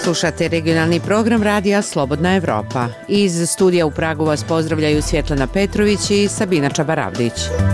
Slušate regionalni program radija Slobodna Evropa. Iz studija u Pragu vas pozdravljaju Svjetlana Petrović i Sabina Čabaravdić.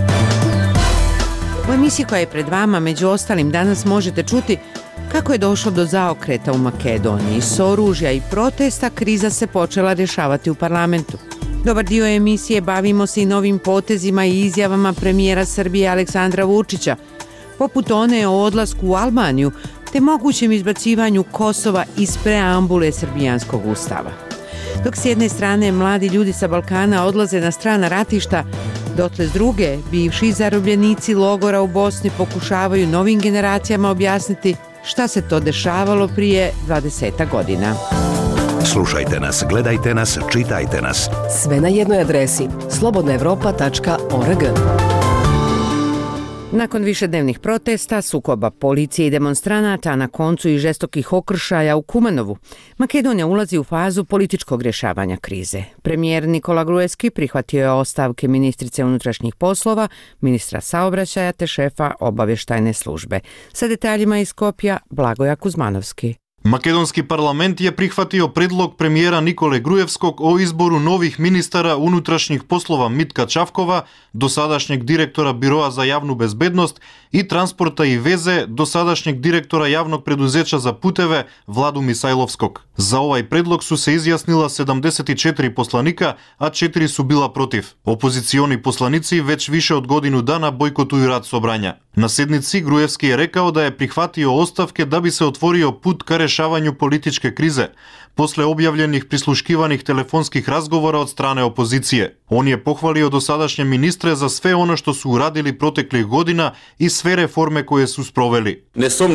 U emisiji koja je pred vama, među ostalim, danas možete čuti kako je došlo do zaokreta u Makedoniji. S oružja i protesta kriza se počela rješavati u parlamentu. Dobar dio emisije bavimo se i novim potezima i izjavama premijera Srbije Aleksandra Vučića, poput one o odlasku u Albaniju, te mogućem izbacivanju Kosova iz preambule srbijanskog ustava. Dok s jedne strane mladi ljudi sa Balkana odlaze na strana ratišta, dotle s druge bivši zarobljenici logora u Bosni pokušavaju novim generacijama objasniti šta se to dešavalo prije 20 godina. Slušajte nas, gledajte nas, čitajte nas. Sve na jednoj adresi slobodnaevropa.org. Nakon višednevnih protesta, sukoba policije i demonstranata, a na koncu i žestokih okršaja u Kumanovu, Makedonija ulazi u fazu političkog rješavanja krize. Premijer Nikola Gruevski prihvatio je ostavke ministrice unutrašnjih poslova, ministra saobraćaja te šefa obavještajne službe. Sa detaljima iz Skopja, Blagoja Kuzmanovski. Makedonski parlament je prihvatio predlog premijera Nikole Gruevskog o izboru novih ministara unutrašnjih poslova Mitka Čavkova, dosadašnjeg direktora Biroa za javnu bezbednost, i transporta i veze, dosadašnjeg direktora javnog preduzeća za puteve Vladu Misajlovskog. Za ovaj predlog su se izjasnila 74 poslanika, a 4 su bila protiv. Opozicioni poslanici već više od godinu dana bojkotuju rad sobranja. Na sednici Gruevski je rekao da je prihvatio ostavke da bi se otvorio put ka rješavanju političke krize, posle objavljenih prisluškivanih telefonskih razgovora od strane opozicije. On je pohvalio dosadašnje ministre za sve ono što su uradili proteklih godina i sve reforme koje su sproveli.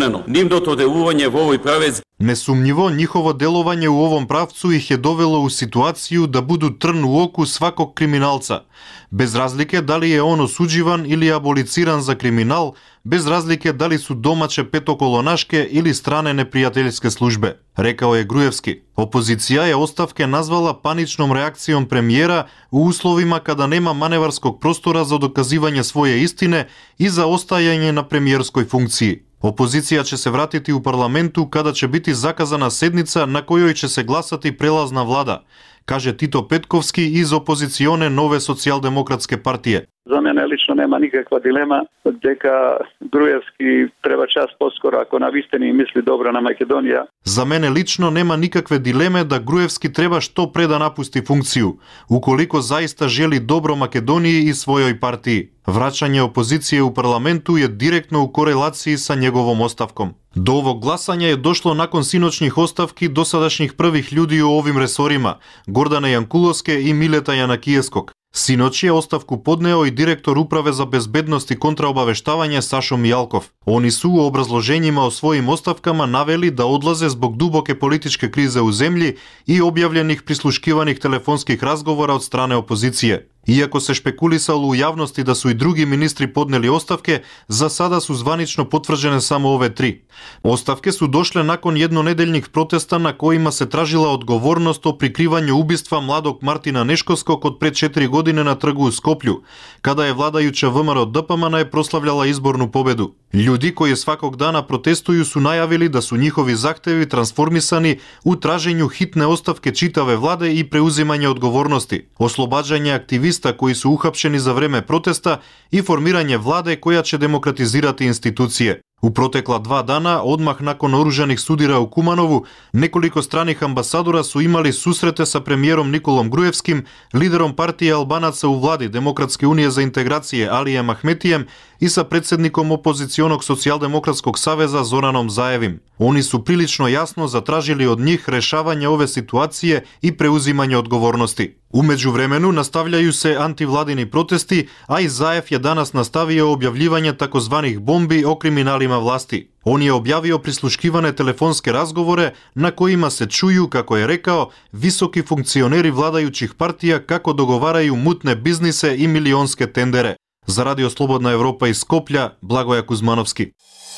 Nesumnjivo, njihovo delovanje u ovom pravcu ih je dovelo u situaciju da budu trn u oku svakog kriminalca. Bez razlike da li je on osuđivan ili aboliciran za kriminal, bez razlike da li su domaće petokolonaške ili strane neprijateljske službe, rekao je Gruevski. Opozicija je ostavke nazvala paničnom reakcijom premijera u uslovima kada nema manevarskog prostora za dokazivanje svoje istine i za ostajanje na premijerskoj funkciji. Opozicija će se vratiti u parlamentu kada će biti zakazana sednica na kojoj će se glasati prelazna vlada, kaže Tito Petkovski iz opozicione Nove socijaldemokratske partije. Za mene lično nema nikakva dilema deka Gruevski treba čas poskoro ako na vistini misli dobro na Makedonija. Za mene lično nema nikakve dileme da Gruevski treba što pre da napusti funkciju, ukoliko zaista želi dobro Makedoniji i svojoj partiji. Vraćanje opozicije u parlamentu je direktno u korelaciji sa njegovom ostavkom. Do ovog glasanja je došlo nakon sinoćnih ostavki dosadašnjih prvih ljudi u ovim resorima, Gordana Jankulovske i Mileta Janakijeskog. Sinoć je ostavku podneo i direktor Uprave za bezbednost i kontraobaveštavanje Sašo Mijalkov. Oni su u obrazloženjima o svojim ostavkama naveli da odlaze zbog duboke političke krize u zemlji i objavljenih prisluškivanih telefonskih razgovora od strane opozicije. Iako se špekulisalo u javnosti da su i drugi ministri podneli ostavke, za sada su zvanično potvrđene samo ove 3. Ostavke su došle nakon jednonedeljnih protesta na kojima se tražila odgovornost o prikrivanju ubistva mladog Martina Neškovskog od pre 4 godine na trgu u Skoplju, kada je vladajuća VMRO DPMN proslavljala izbornu pobedu. Ljudi koji svakog dana protestuju su najavili da su njihovi zahtevi transformisani u traženju hitne ostavke čitave vlade i preuzimanje odgovornosti, oslobađanje aktivista koji su uhapšeni za vreme protesta i formiranje vlade koja će demokratizirati institucije. U protekla 2 dana, odmah nakon oružanih sudira u Kumanovu, nekoliko stranih ambasadora su imali susrete sa premijerom Nikolom Gruevskim, liderom partije Albanaca u vladi Demokratske unije za integracije Alijem Ahmetijem i sa predsjednikom opozicionog socijaldemokratskog saveza Zoranom Zaevim. Oni su prilično jasno zatražili od njih rešavanje ove situacije i preuzimanje odgovornosti. U međuvremenu nastavljaju se antivladini protesti, a i Zaev je danas nastavio objavljivanje takozvanih bombi o kriminalima vlasti. On je objavio prisluškivane telefonske razgovore na kojima se čuju, kako je rekao, visoki funkcioneri vladajućih partija kako dogovaraju mutne biznise i milionske tendere. Za Radio Slobodna Evropa iz Skoplja, Blagoja Kuzmanovski.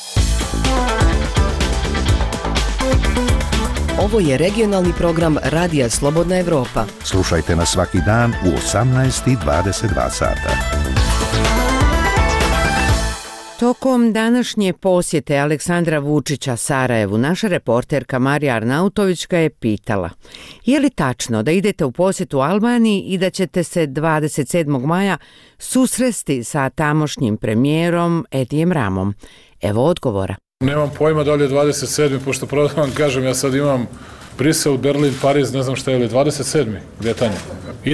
Ovo je regionalni program Radija Slobodna Evropa. Slušajte nas svaki dan u 18:22 sata. Tokom današnje posjete Aleksandra Vučića Sarajevu, naša reporterka Marija Arnautović ga je pitala: je li tačno da idete u posjetu Albaniji i da ćete se 27. maja susresti sa tamošnjim premijerom Edijem Ramom? Evo odgovora. Nemam pojma da li je 27. pošto pravo da vam kažem, ja sad imam Brisel, Berlin, Pariz, ne znam šta je li 27. Gdje je Tanja?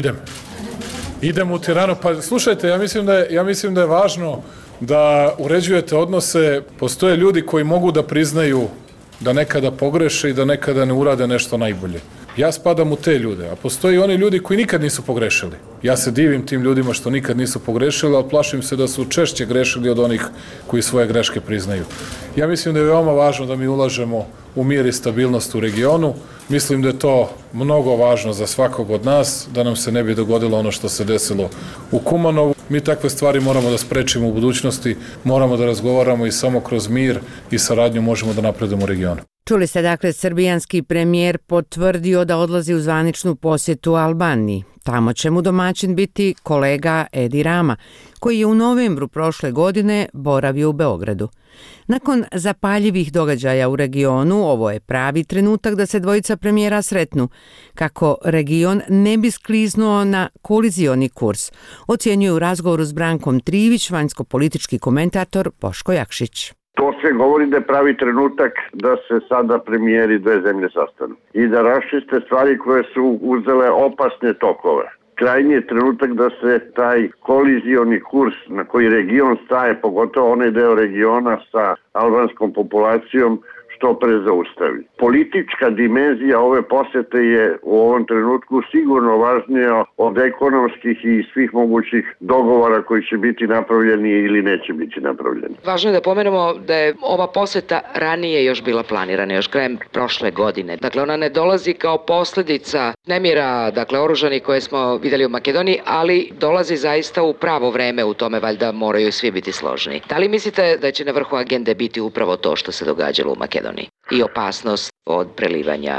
Idem u Tiranu. Pa slušajte, ja mislim da je važno da uređujete odnose. Postoje ljudi koji mogu da priznaju da nekada pogreše i da nekada ne urade nešto najbolje. Ja spadam u te ljude, a postoje i oni ljudi koji nikad nisu pogrešili. Ja se divim tim ljudima što nikad nisu pogrešili, ali plašim se da su češće grešili od onih koji svoje greške priznaju. Ja mislim da je veoma važno da mi ulažemo u mir i stabilnost u regionu. Mislim da je to mnogo važno za svakog od nas, da nam se ne bi dogodilo ono što se desilo u Kumanovu. Mi takve stvari moramo da sprečimo u budućnosti, moramo da razgovaramo i samo kroz mir i saradnju možemo da napredujemo u regionu. Čuli ste, dakle, srbijanski premijer potvrdio da odlazi u zvaničnu posjetu Albaniji. Tamo će mu domaćin biti kolega Edi Rama, koji je u novembru prošle godine boravio u Beogradu. Nakon zapaljivih događaja u regionu, ovo je pravi trenutak da se dvojica premijera sretnu, kako region ne bi skliznuo na kolizioni kurs, ocjenjuje u razgovoru s Brankom Trivić vanjsko-politički komentator Boško Jakšić. To sve govori da je pravi trenutak da se sada premijeri dve zemlje sastanu i da raščiste stvari koje su uzele opasne tokove. Krajnji je trenutak da se taj kolizioni kurs na koji region staje, pogotovo onaj deo regiona sa albanskom populacijom, što pre zaustavi. Politička dimenzija ove posete je u ovom trenutku sigurno važnija od ekonomskih i svih mogućih dogovora koji će biti napravljeni ili neće biti napravljeni. Važno je da pomenemo da je ova poseta ranije još bila planirana, još krajem prošle godine. Dakle, ona ne dolazi kao posljedica nemira, dakle, oružanih koje smo vidjeli u Makedoniji, ali dolazi zaista u pravo vreme, u tome valjda moraju svi biti složni. Da li mislite da će na vrhu agende biti upravo to što se događalo u Makedoniji i opasnost od prelivanja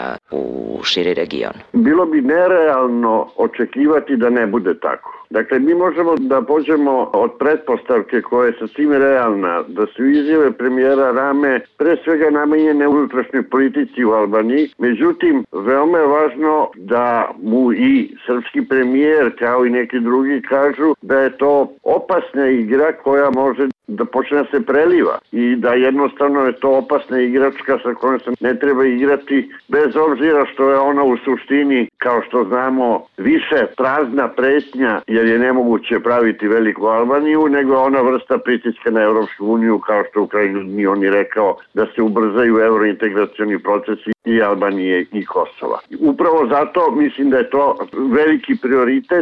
u širi region? Bilo bi nerealno očekivati da ne bude tako. Dakle, mi možemo da pođemo od pretpostavke koja je sasvim realna, da su izjave premijera Rame pre svega namenjene unutrašnjoj politici u Albaniji. Međutim, veoma je važno da mu i srpski premijer kao i neki drugi kažu da je to opasna igra koja može da počne da se preliva i da jednostavno je to opasna igračka sa kojom se ne treba igrati, bez obzira što je ona u suštini, kao što znamo, više prazna pretnja, jer je nemoguće praviti veliku Albaniju, nego je ona vrsta pritiska na Evropsku uniju, kao što u krajnjoj liniji on je rekao da se ubrzaju eurointegracioni procesi i Albanije i Kosova. Upravo zato mislim da je to veliki prioritet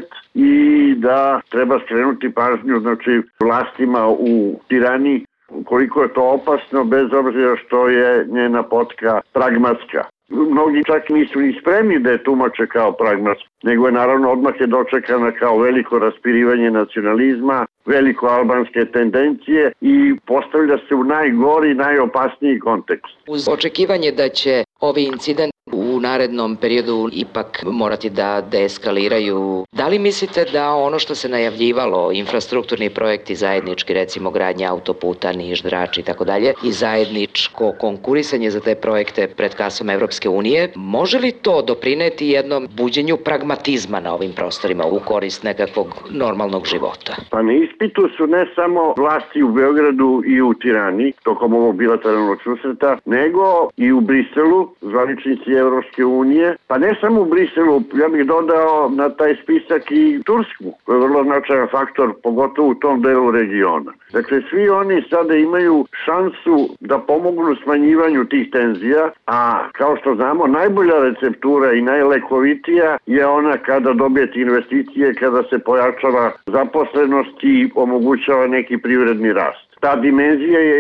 i da treba skrenuti pažnju, znači, vlastima u Tirani koliko je to opasno, bez obzira što je njena potka pragmatska. Mnogi čak nisu ni spremni da je tumače kao pragmatska, nego je naravno odmah je dočekana kao veliko raspirivanje nacionalizma, veliko albanske tendencije i postavlja se u najgori, najopasniji kontekst. Uz očekivanje da će ovi incident u narednom periodu ipak morati da deeskaliraju, da li mislite da ono što se najavljivalo, infrastrukturni projekti zajednički, recimo gradnja autoputa, Niš, Drač i tako dalje, i zajedničko konkurisanje za te projekte pred kasom Evropske unije, može li to doprineti jednom buđenju pragmatizma na ovim prostorima u korist nekakvog normalnog života? Pa na ispitu su ne samo vlasti u Beogradu i u Tirani tokom ovog bilateralnog susreta, nego i u Briselu, zvaničnici Evropske unije, pa ne samo u Briselu, ja bih dodao na taj spisak i Tursku, koji je vrlo značajan faktor, pogotovo u tom delu regiona. Dakle, svi oni sada imaju šansu da pomognu smanjivanju tih tenzija, a kao što znamo, najbolja receptura i najlekovitija je ona kada dobijete investicije, kada se pojačava zaposlenost i omogućava neki privredni rast. Ta dimenzija je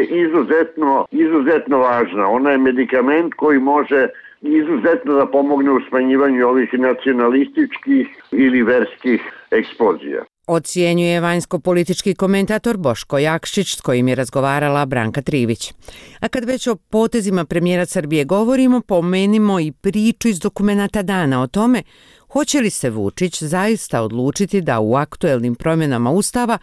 izuzetno važna. Ona je medikament koji može izuzetno da pomogne u smanjivanju ovih nacionalističkih ili verskih eksplozija. Ocjenjuje vanjsko-politički komentator Boško Jakšić, s kojim je razgovarala Branka Trivić. A kad već o potezima premijera Srbije govorimo, pomenimo i priču iz dokumenata dana o tome hoće li se Vučić zaista odlučiti da u aktuelnim promjenama Ustava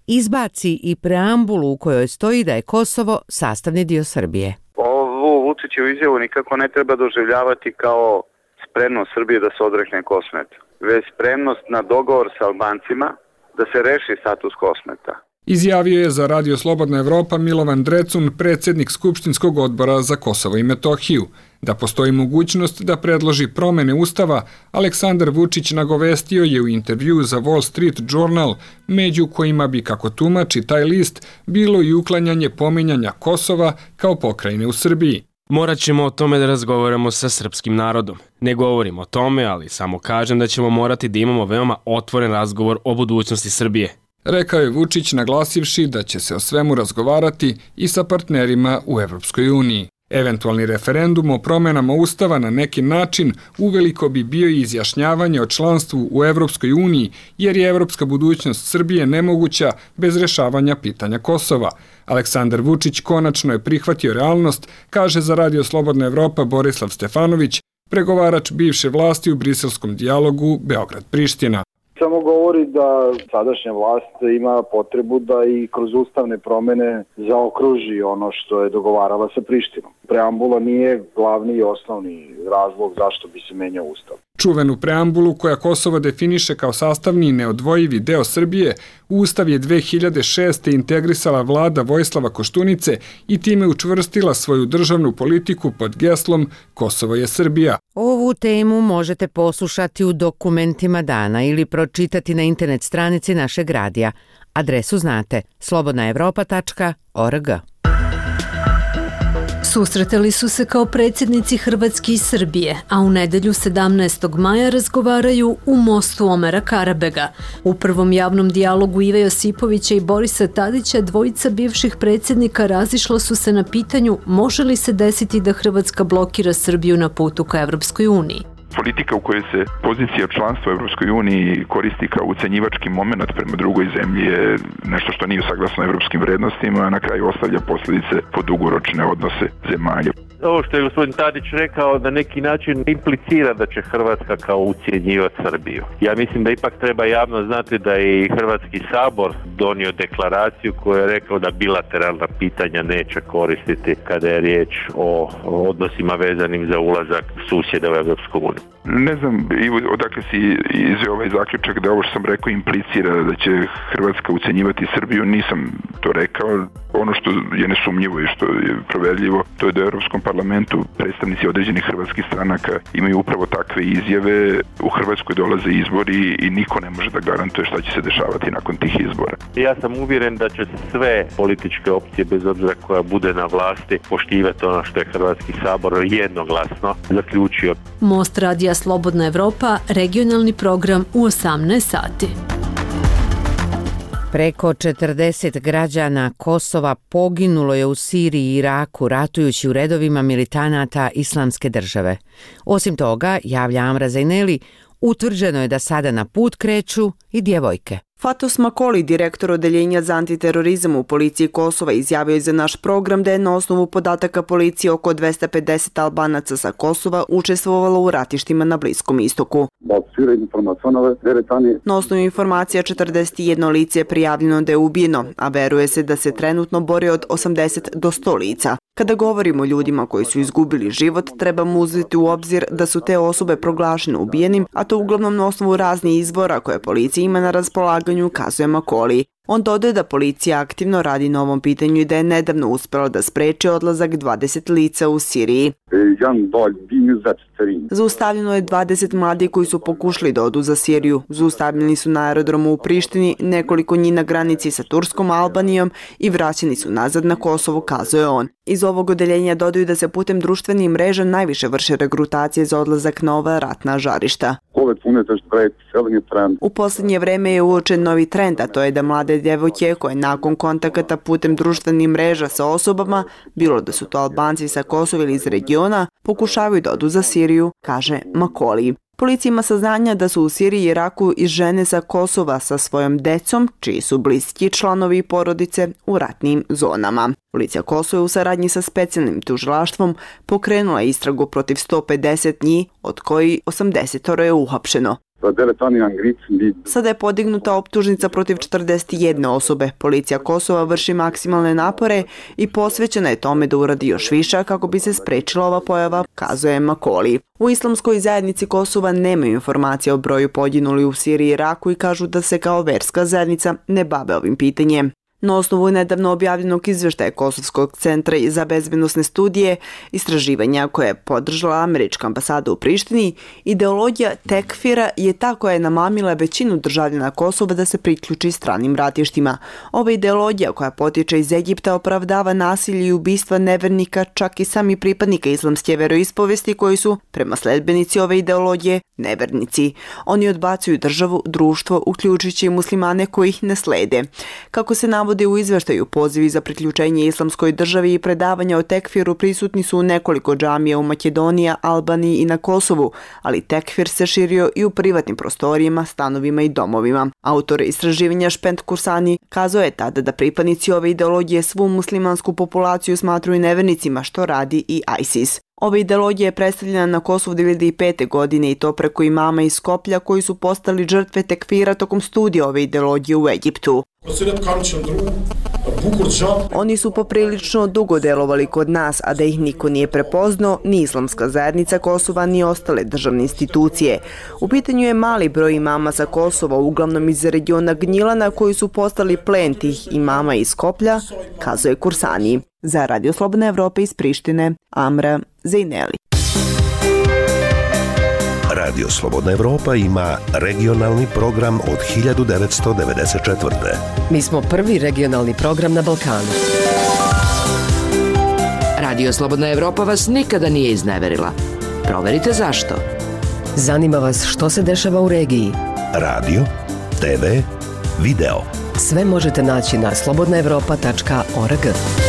izbaci i preambulu u kojoj stoji da je Kosovo sastavni dio Srbije. Ovu Vučićevu izjavu nikako ne treba doživljavati kao spremnost Srbije da se odrekne Kosmeta, već spremnost na dogovor sa Albancima da se reši status Kosmeta. Izjavio je za Radio Slobodna Evropa Milovan Drecun, predsjednik Skupštinskog odbora za Kosovo i Metohiju. Da postoji mogućnost da predloži promene Ustava, Aleksandar Vučić nagovestio je u intervjuu za Wall Street Journal, među kojima bi, kako tumači taj list, bilo i uklanjanje pominjanja Kosova kao pokrajine u Srbiji. Morat ćemo o tome da razgovaramo sa srpskim narodom. Ne govorim o tome, ali samo kažem da ćemo morati da imamo veoma otvoren razgovor o budućnosti Srbije. Rekao je Vučić naglasivši da će se o svemu razgovarati i sa partnerima u Evropskoj uniji. Eventualni referendum o promenama Ustava na neki način uveliko bi bio i izjašnjavanje o članstvu u Evropskoj uniji, jer je evropska budućnost Srbije nemoguća bez rešavanja pitanja Kosova. Aleksandar Vučić konačno je prihvatio realnost, kaže za Radio Slobodna Evropa Borislav Stefanović, pregovarač bivše vlasti u briselskom dijalogu Beograd-Priština. Samo govori da sadašnja vlast ima potrebu da i kroz ustavne promene zaokruži ono što je dogovarala sa Prištinom. Preambula nije glavni i osnovni razlog zašto bi se menjao ustav. Čuvenu preambulu koja Kosovo definiše kao sastavni i neodvojivi deo Srbije, Ustav je 2006. integrisala vlada Vojislava Koštunice i time učvrstila svoju državnu politiku pod geslom Kosovo je Srbija. Ovu temu možete poslušati u dokumentima dana ili pročitati na internet stranici našeg radija. Adresu znate slobodnaevropa.org. Susretali su se kao predsjednici Hrvatske i Srbije, a u nedelju 17. maja razgovaraju u mostu Omera Karabega. U prvom javnom dijalogu Ive Josipovića i Borisa Tadića dvojica bivših predsjednika razišla su se na pitanju može li se desiti da Hrvatska blokira Srbiju na putu ka Evropskoj uniji. Politika u kojoj se pozicija članstva u Evropskoj uniji koristi kao ucenjivački moment prema drugoj zemlji je nešto što nije saglasno evropskim vrednostima, a na kraju ostavlja posljedice po dugoročne odnose zemalja. Ovo što je gospodin Tadić rekao na neki način implicira da će Hrvatska kao ucjenjivati Srbiju. Ja mislim da ipak treba javno znati da je i Hrvatski sabor donio deklaraciju koja je rekao da bilateralna pitanja neće koristiti kada je riječ o odnosima vezanim za ulazak susjeda u Evropsku uniju. Ne znam odakle si izveo ovaj zaključak da ovo što sam rekao implicira da će Hrvatska ucenjivati Srbiju, nisam to rekao. Ono što je nesumnjivo i što je proverljivo, to je da u Europskom parlamentu predstavnici određenih hrvatskih stranaka imaju upravo takve izjave. U Hrvatskoj dolaze izbori i niko ne može da garantuje šta će se dešavati nakon tih izbora. Ja sam uvjeren da će sve političke opcije, bez obzira koja bude na vlasti, poštivati ono što je Hrvatski sabor jednoglasno zaključio. Most Radija Slobodna Evropa, regionalni program u 18 sati. Preko 40 građana Kosova poginulo je u Siriji i Iraku ratujući u redovima militanata Islamske države. Osim toga, javlja Amra Zaineli, utvrđeno je da sada na put kreću i djevojke. Fatos Makoli, direktor odeljenja za antiterorizam u policiji Kosova, izjavio je za naš program da je na osnovu podataka policije oko 250 Albanaca sa Kosova učestvovalo u ratištima na Bliskom istoku. Na osnovu informacija 41 lice je prijavljeno da je ubijeno, a veruje se da se trenutno bori od 80 do 100 lica. Kada govorimo o ljudima koji su izgubili život, trebamo uzeti u obzir da su te osobe proglašene ubijenim, a to uglavnom na osnovu raznih izvora koje policija ima na raspolaganju, kazuje Makoli. On dodaje da policija aktivno radi na ovom pitanju i da je nedavno uspela da spreči odlazak 20 lica u Siriji. Zaustavljeno je 20 mladih koji su pokušali da odu za Siriju. Zaustavljeni su na aerodromu u Prištini, nekoliko njih na granici sa Turskom, Albanijom i vraćeni su nazad na Kosovo, kazuje on. Iz ovog odeljenja dodaju da se putem društvenih mreža najviše vrše regrutacije za odlazak na ova ratna žarišta. U posljednje vreme je uočen novi trend, a to je da mlade djevojke koje nakon kontakata putem društvenih mreža sa osobama, bilo da su to Albanci sa Kosova ili iz regiona, pokušavaju da odu za Siriju, kaže Makoli. Policija ima saznanja da su u Siriji i Iraku i žene sa Kosova sa svojom decom, čiji su bliski članovi porodice, u ratnim zonama. Policija Kosova u saradnji sa specijalnim tužilaštvom pokrenula istragu protiv 150 njih, od koji 80 je uhapšeno. Sada je podignuta optužnica protiv 41 osobe. Policija Kosova vrši maksimalne napore i posvećena je tome da uradi još više kako bi se sprečila ova pojava, kazuje Makoli. U islamskoj zajednici Kosova nemaju informacije o broju poginulih u Siriji i Iraku i kažu da se kao verska zajednica ne bave ovim pitanjem. Na osnovu nedavno objavljenog izveštaja Kosovskog centra za bezbednosne studije, istraživanja koje je podržala američka ambasada u Prištini, ideologija tekfira je ta koja je namamila većinu državljana Kosova da se priključi stranim ratištima. Ova ideologija koja potiče iz Egipta opravdava nasilje i ubistva nevernika, čak i sami pripadnika islamske veroispovesti koji su, prema sledbenici ove ideologije, nevernici. Oni odbacuju državu, društvo, uključujući muslimane koji ih ne slede. Kako se navodi u izveštaju, pozivi za priključenje islamskoj državi i predavanja o tekfiru prisutni su u nekoliko džamija u Makedoniji, Albaniji i na Kosovu, ali tekfir se širio i u privatnim prostorijama, stanovima i domovima. Autor istraživanja Špent Kursani kazao je tada da pripadnici ove ideologije svu muslimansku populaciju smatruju nevernicima, što radi i ISIS. Ova ideologija je predstavljena na Kosovu 2005. godine i to preko imama iz Skoplja koji su postali žrtve tekfira tokom studija ove ideologije u Egiptu. Oni su poprilično dugo delovali kod nas, a da ih niko nije prepoznao, ni islamska zajednica Kosova, ni ostale državne institucije. U pitanju je mali broj imama sa Kosova, uglavnom iz regiona Gnjilana, koji su postali plen tih imama iz Skoplja, kazuje Kursani. Za Radio Slobodna Evropa iz Prištine, Amra Zejneli. Radio Slobodna Evropa ima regionalni program od 1994. Mi smo prvi regionalni program na Balkanu. Radio Slobodna Evropa vas nikada nije izneverila. Proverite zašto. Zanima vas što se dešava u regiji. Radio, TV, video. Sve možete naći na slobodnaevropa.org.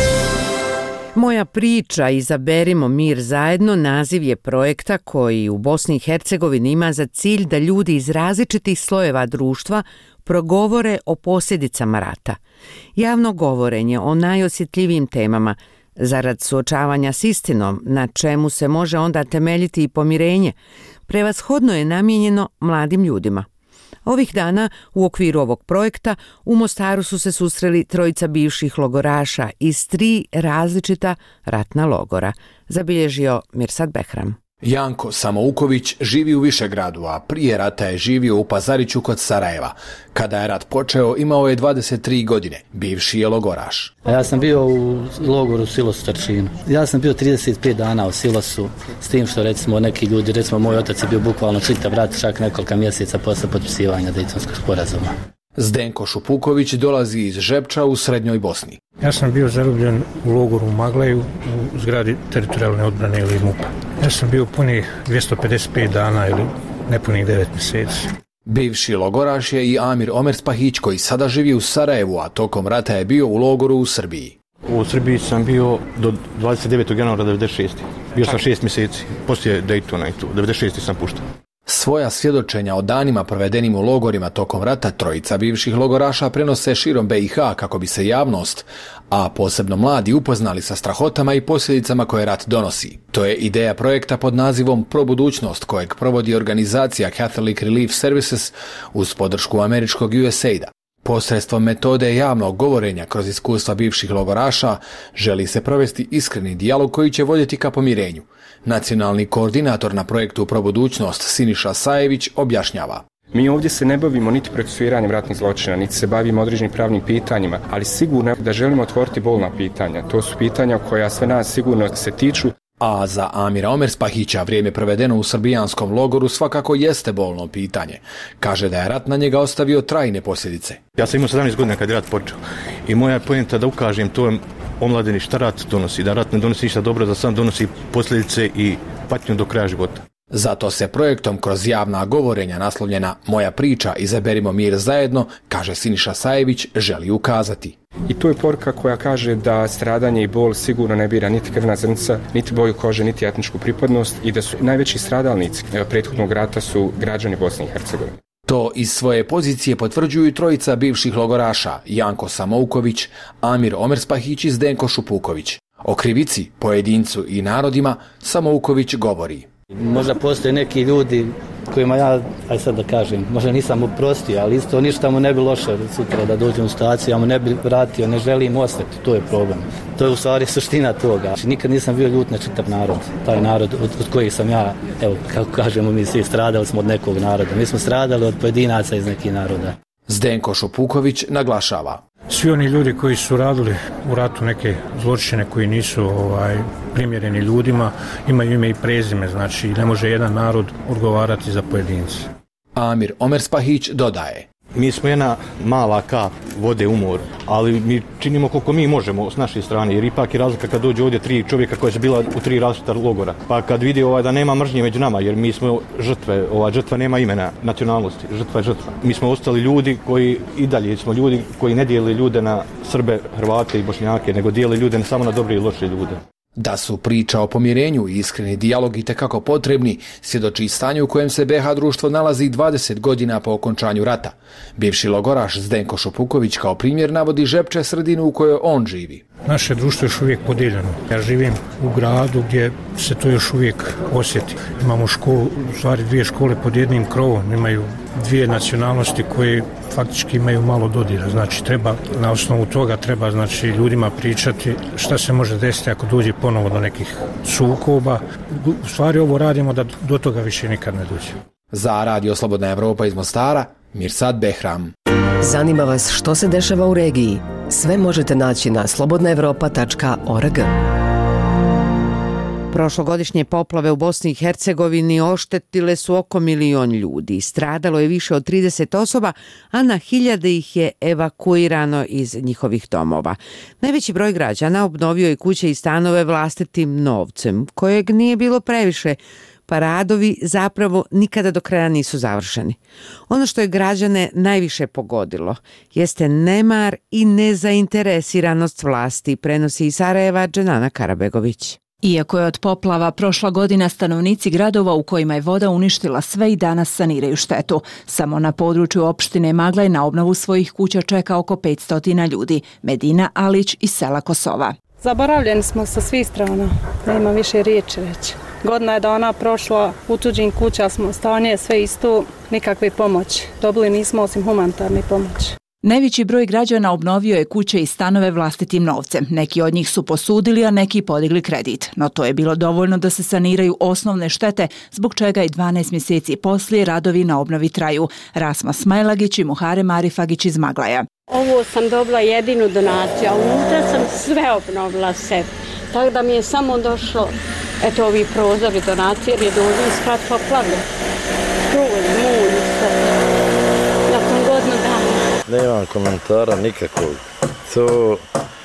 Moja priča Izaberimo mir zajedno naziv je projekta koji u Bosni i Hercegovini ima za cilj da ljudi iz različitih slojeva društva progovore o posljedicama rata. Javno govorenje o najosjetljivijim temama zarad suočavanja s istinom, na čemu se može onda temeljiti i pomirenje, prevashodno je namijenjeno mladim ljudima. Ovih dana u okviru ovog projekta u Mostaru su se susreli trojica bivših logoraša iz 3 različita ratna logora, zabilježio Mirsad Behram. Janko Samouković živi u Višegradu, a prije rata je živio u Pazariću kod Sarajeva. Kada je rat počeo, imao je 23 godine. Bivši je logoraš. Ja sam bio u logoru Silos u Trčinu. Ja sam bio 35 dana u Silosu, s tim što recimo neki ljudi, recimo moj otac je bio bukvalno čitav rat, čak nekoliko mjeseca posle potpisivanja Dejtonskog sporazuma. Zdenko Šupuković dolazi iz Žepča u Srednjoj Bosni. Ja sam bio zarobljen u logoru u Maglaju u zgradi teritorijalne odbrane ili MUP-a. Ja sam bio punih 255 dana ili nepunih 9 mjeseci. Bivši logoraš je i Amir Omerspahić koji sada živi u Sarajevu, a tokom rata je bio u logoru u Srbiji. U Srbiji sam bio do 29. januara 96. Bio sam 6 mjeseci, poslije Daytona i tu. 96. sam pušten. Svoja svjedočenja o danima provedenim u logorima tokom rata trojica bivših logoraša prenose širom BiH kako bi se javnost, a posebno mladi, upoznali sa strahotama i posljedicama koje rat donosi. To je ideja projekta pod nazivom Pro budućnost kojeg provodi organizacija Catholic Relief Services uz podršku američkog USAID-a. Posredstvom metode javnog govorenja kroz iskustva bivših logoraša želi se provesti iskreni dijalog koji će voditi ka pomirenju. Nacionalni koordinator na projektu Pro budućnost Siniša Sajević objašnjava. Mi ovdje se ne bavimo niti procesuiranjem ratnih zločina, niti se bavimo određenim pravnim pitanjima, ali sigurno da želimo otvoriti bolna pitanja. To su pitanja koja sve nas sigurno se tiču. A za Amira Omerspahića vrijeme provedeno u srbijanskom logoru svakako jeste bolno pitanje. Kaže da je rat na njega ostavio trajne posljedice. Ja sam imao 17 godina kad je rat počeo i moja je poenta da ukažem to omladini šta rat donosi. Da rat ne donosi ništa dobro, da sam donosi posljedice i patnju do kraja života. Zato se projektom kroz javna govorenja naslovljena Moja priča Izaberimo mir zajedno, kaže Siniša Sajević, želi ukazati. I to je poruka koja kaže da stradanje i bol sigurno ne bira niti krvna zrnca, niti boju kože, niti etničku pripadnost i da su najveći stradalnici prethodnog rata su građani Bosne i Hercegovine. To iz svoje pozicije potvrđuju trojica bivših logoraša, Janko Samouković, Amir Omerspahić i Zdenko Šupuković. O krivici, pojedincu i narodima Samouković govori. Možda postoje neki ljudi kojima ja, aj sad da kažem, možda nisam oprostio, ali isto ništa mu ne bi loše sutra da dođem u situaciju, ja mu ne bi vratio, ne želim ostati, to je problem. To je u stvari suština toga. Nikad nisam bio ljut na čitav narod, taj narod od kojih sam ja, evo, kako kažemo, mi svi stradali smo od nekog naroda, mi smo stradali od pojedinaca iz nekih naroda. Zdenko Šopuković naglašava. Svi oni ljudi koji su radili u ratu neke zločine koji nisu primjereni ljudima, imaju ime i prezime, znači ne može jedan narod odgovarati za pojedince. Amir Omerspahić dodaje. Mi smo jedna mala kap vode u moru, ali mi činimo koliko mi možemo s naše strane, jer ipak je razlika kad dođe ovdje 3 čovjeka koja su bila u 3 različita logora. Pa kad vidi da nema mržnje među nama, jer mi smo žrtve, žrtva nema imena nacionalnosti, žrtva je žrtva. Mi smo ostali ljudi koji i dalje smo ljudi koji ne dijeli ljude na Srbe, Hrvate i Bošnjake, nego dijeli ljude samo na dobre i loše ljude. Da su priča o pomirenju i iskreni dijalog itekako potrebni, svjedoči stanje u kojem se BiH društvo nalazi 20 godina po okončanju rata. Bivši logoraš Zdenko Šopuković kao primjer navodi Žepče, sredinu u kojoj on živi. Naše društvo je još uvijek podijeljeno. Ja živim u gradu gdje se to još uvijek osjeti. Imamo školu, u stvari 2 škole pod jednim krovom, imaju 2 nacionalnosti koje faktički imaju malo dodira. Znači na osnovu toga treba ljudima pričati šta se može desiti ako dođe ponovo do nekih sukoba. U stvari ovo radimo da do toga više nikad ne dođe. Za Radio Slobodna Evropa iz Mostara, Mirsad Behram. Zanima vas što se dešava u regiji? Sve možete naći na slobodnaevropa.org. Prošlogodišnje poplave u Bosni i Hercegovini oštetile su oko 1 milion ljudi. Stradalo je više od 30 osoba, a na hiljade ih je evakuirano iz njihovih domova. Najveći broj građana obnovio je kuće i stanove vlastitim novcem, kojeg nije bilo previše, pa radovi zapravo nikada do kraja nisu završeni. Ono što je građane najviše pogodilo jeste nemar i nezainteresiranost vlasti, prenosi iz Sarajeva Dženana Karabegović. Iako je od poplava prošla godina, stanovnici gradova u kojima je voda uništila sve i danas saniraju štetu. Samo na području opštine Maglaj na obnovu svojih kuća čeka oko 500 ljudi. Medina Alić iz sela Kosova. Zaboravljeni smo sa svih strana, nema više riječi reći. Godina je da ona prošla, u tuđim kuća smo, stanje sve isto, nikakve pomoći. Dobili nismo osim humanitarne pomoći. Najveći broj građana obnovio je kuće i stanove vlastitim novcem. Neki od njih su posudili, a neki podigli kredit. No to je bilo dovoljno da se saniraju osnovne štete, zbog čega i 12 mjeseci poslije radovi na obnovi traju. Rasma Smajlagić i Muharem Arifagić iz Maglaja. Ovo sam dobila jedinu donaciju, a unutra sam sve obnovila sebi. Tako da mi je samo došlo, eto ovi prozori donacije, jer je dođen skrat poplavljen. Struj, mulj, sve. Nakon godinu dana. Nemam komentara nikakvog. To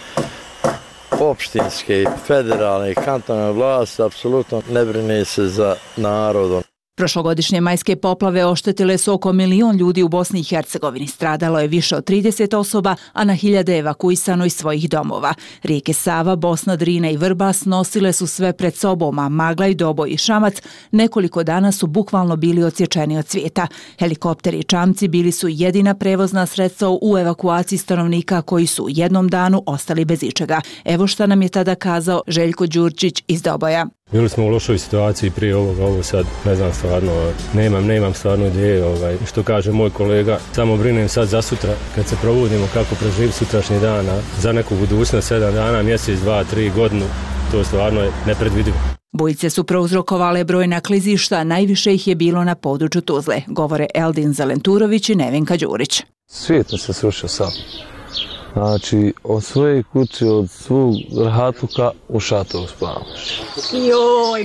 opštinske, federalne i kantonalne vlasti apsolutno ne brine se za narodom. Prošlogodišnje majske poplave oštetile su oko 1 milion ljudi u Bosni i Hercegovini. Stradalo je više od 30 osoba, a na hiljade evakuisano iz svojih domova. Rijeke Sava, Bosna, Drina i Vrbas nosile su sve pred sobom, a Maglaj, Doboj i Šamac nekoliko dana su bukvalno bili odsječeni od svijeta. Helikopteri i čamci bili su jedina prevozna sredstva u evakuaciji stanovnika koji su u jednom danu ostali bez ičega. Evo šta nam je tada kazao Željko Đurčić iz Doboja. Bili smo u lošoj situaciji prije ovoga, ovo sad ne znam stvarno, nemam stvarno ideje, što kaže moj kolega, samo brinem sad za sutra kad se probudimo kako preživiti sutrašnji dan, a za neku budućnost 7 dana, mjesec, 2, 3 godinu, to stvarno je nepredvidivo. Bujice su prouzrokovale brojna klizišta, najviše ih je bilo na području Tuzle, govore Eldin Zalenturović i Nevenka Đurić. Svijet se srušio sam. Znači, od svoje kuće, od svog rahatuka u šatoru spavaš. Joj,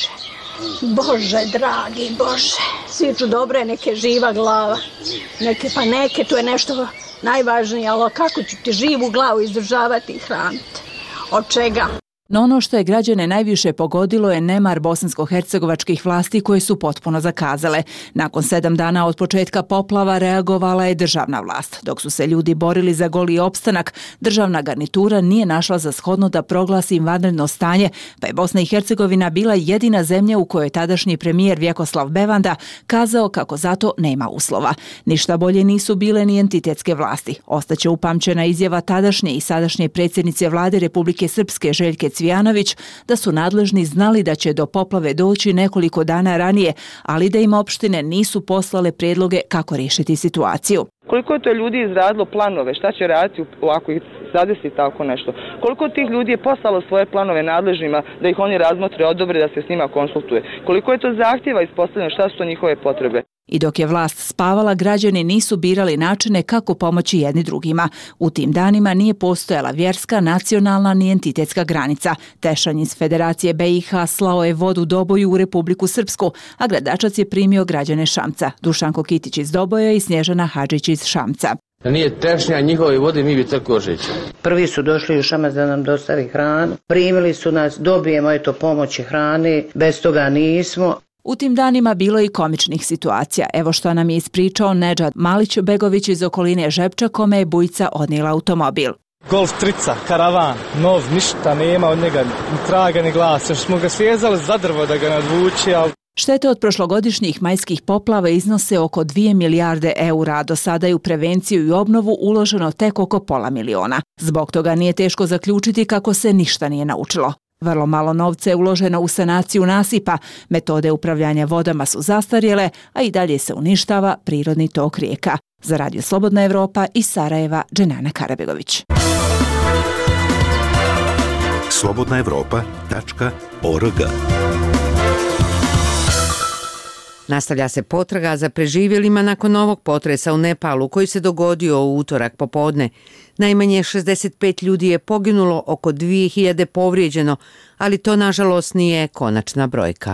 Bože, dragi Bože, sviču dobre, neke živa glava, neke, to je nešto najvažnije, ali kako ću ti živu glavu izdržavati i hraniti? Od čega? No ono što je građane najviše pogodilo je nemar bosansko-hercegovačkih vlasti koje su potpuno zakazale. Nakon 7 dana od početka poplava reagovala je državna vlast. Dok su se ljudi borili za goli opstanak, državna garnitura nije našla za shodno da proglasi vanredno stanje, pa je Bosna i Hercegovina bila jedina zemlja u kojoj tadašnji premijer Vjekoslav Bevanda kazao kako zato nema uslova. Ništa bolje nisu bile ni entitetske vlasti. Ostaće upamćena izjava tadašnje i sadašnje predsjednice vlade Republike Srpske Željke Cvijanović da su nadležni znali da će do poplave doći nekoliko dana ranije, ali da im opštine nisu poslale predloge kako riješiti situaciju. Koliko je to ljudi izradilo planove, šta će raditi ako ih zadesi tako nešto? Koliko tih ljudi je poslalo svoje planove nadležnima da ih oni razmotre, odobre, da se s njima konsultuje? Koliko je to zahtjeva ispostavljeno, šta su to njihove potrebe? I dok je vlast spavala, građani nisu birali načine kako pomoći jedni drugima. U tim danima nije postojala vjerska, nacionalna ni entitetska granica. Tešanj iz Federacije BiH slao je vodu Doboju u Republiku Srpsku, a Gradačac je primio građane Šamca. Dušanko Kitić iz Doboja i Snježana Hadžić iz Šamca. Da nije tešnja njihove vode, mi bi tako žići. Prvi su došli u Šamac da nam dostavi hranu. Primili su nas, dobijemo eto pomoći hrane, bez toga nismo. U tim danima bilo je i komičnih situacija. Evo što nam je ispričao Nedžad Malić-Begović iz okoline Žepča, kome je bujica odnijela automobil. Golf trica, karavan, nov, ništa nema od njega, ni traga ni glasa. Smo ga svezali za drvo da ga nadvuče, ali... Štete od prošlogodišnjih majskih poplava iznose oko 2 milijarde eura, a do sada je u prevenciju i obnovu uloženo tek oko pola miliona. Zbog toga nije teško zaključiti kako se ništa nije naučilo. Vrlo malo novca je uloženo u sanaciju nasipa, metode upravljanja vodama su zastarjele, a i dalje se uništava prirodni tok rijeka. Za Radio Slobodna Evropa iz Sarajeva, Dženana Karabegović. slobodnaevropa.org. Nastavlja se potraga za preživjelima nakon ovog potresa u Nepalu koji se dogodio u utorak popodne. Najmanje 65 ljudi je poginulo, oko 2000 povrijeđeno, ali to nažalost nije konačna brojka.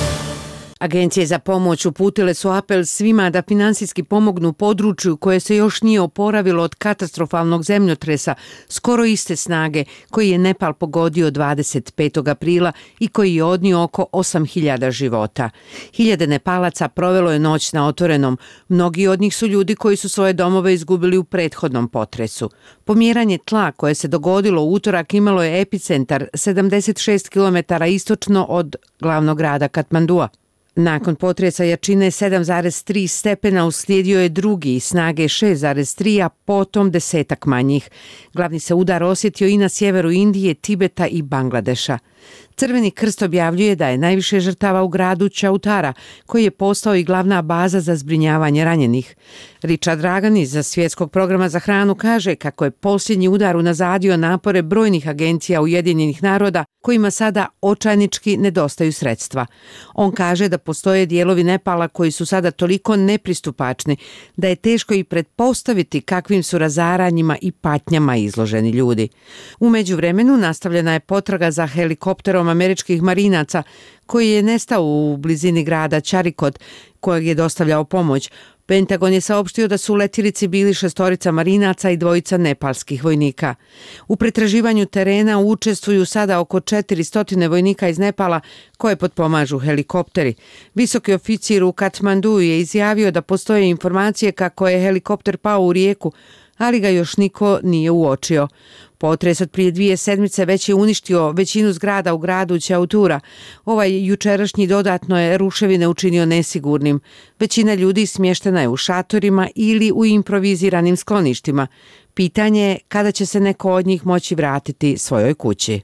Agencije za pomoć uputile su apel svima da finansijski pomognu području koje se još nije oporavilo od katastrofalnog zemljotresa skoro iste snage koji je Nepal pogodio 25. aprila i koji je odnio oko 8000 života. Hiljade Nepalaca provelo je noć na otvorenom. Mnogi od njih su ljudi koji su svoje domove izgubili u prethodnom potresu. Pomjeranje tla koje se dogodilo u utorak imalo je epicentar 76 km istočno od glavnog grada Katmandua. Nakon potresa jačine 7,3 stepena uslijedio je drugi snage 6,3, a potom 10 manjih. Glavni se udar osjetio i na sjeveru Indije, Tibeta i Bangladeša. Crveni krst objavljuje da je najviše žrtava u gradu Chautara, koji je postao i glavna baza za zbrinjavanje ranjenih. Richard Dragan iz Svjetskog programa za hranu kaže kako je posljednji udar unazadio napore brojnih agencija Ujedinjenih naroda kojima sada očajnički nedostaju sredstva. On kaže da postoje dijelovi Nepala koji su sada toliko nepristupačni da je teško i pretpostaviti kakvim su razaranjima i patnjama izloženi ljudi. U međuvremenu nastavljena je potraga za helikopterom američkih marinaca koji je nestao u blizini grada Charikot kojeg je dostavljao pomoć. Pentagon je saopštio da su u letjelici bili 6 marinaca i 2 nepalskih vojnika. U pretraživanju terena učestvuju sada oko 400 vojnika iz Nepala koje potpomažu helikopteri. Visoki oficir u Katmandu je izjavio da postoje informacije kako je helikopter pao u rijeku, ali ga još niko nije uočio. Potres od prije 2 sedmice već je uništio većinu zgrada u gradu Chautura. Ovaj jučerašnji dodatno je ruševine učinio nesigurnim. Većina ljudi smještena je u šatorima ili u improviziranim skloništima. Pitanje je kada će se neko od njih moći vratiti svojoj kući.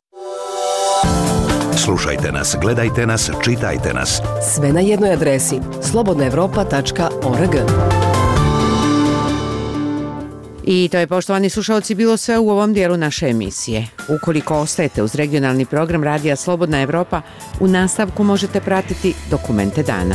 Slušajte nas, gledajte nas, čitajte nas. Sve na jednoj adresi slobodnaevropa.org. I to je, poštovani slušalci, bilo sve u ovom dijelu naše emisije. Ukoliko ostajete uz regionalni program Radija Slobodna Evropa, u nastavku možete pratiti Dokumente dana.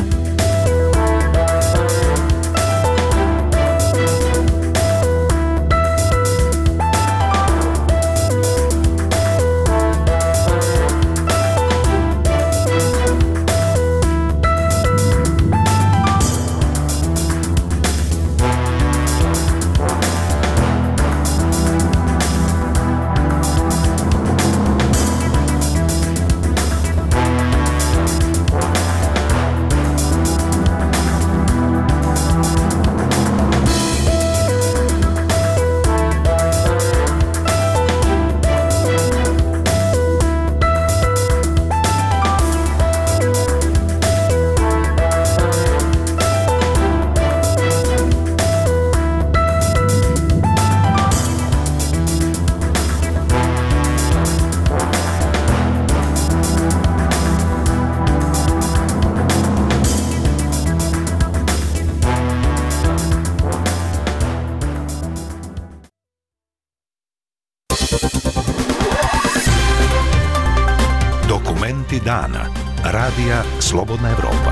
Dokumenti dana. Radija Slobodna Evropa.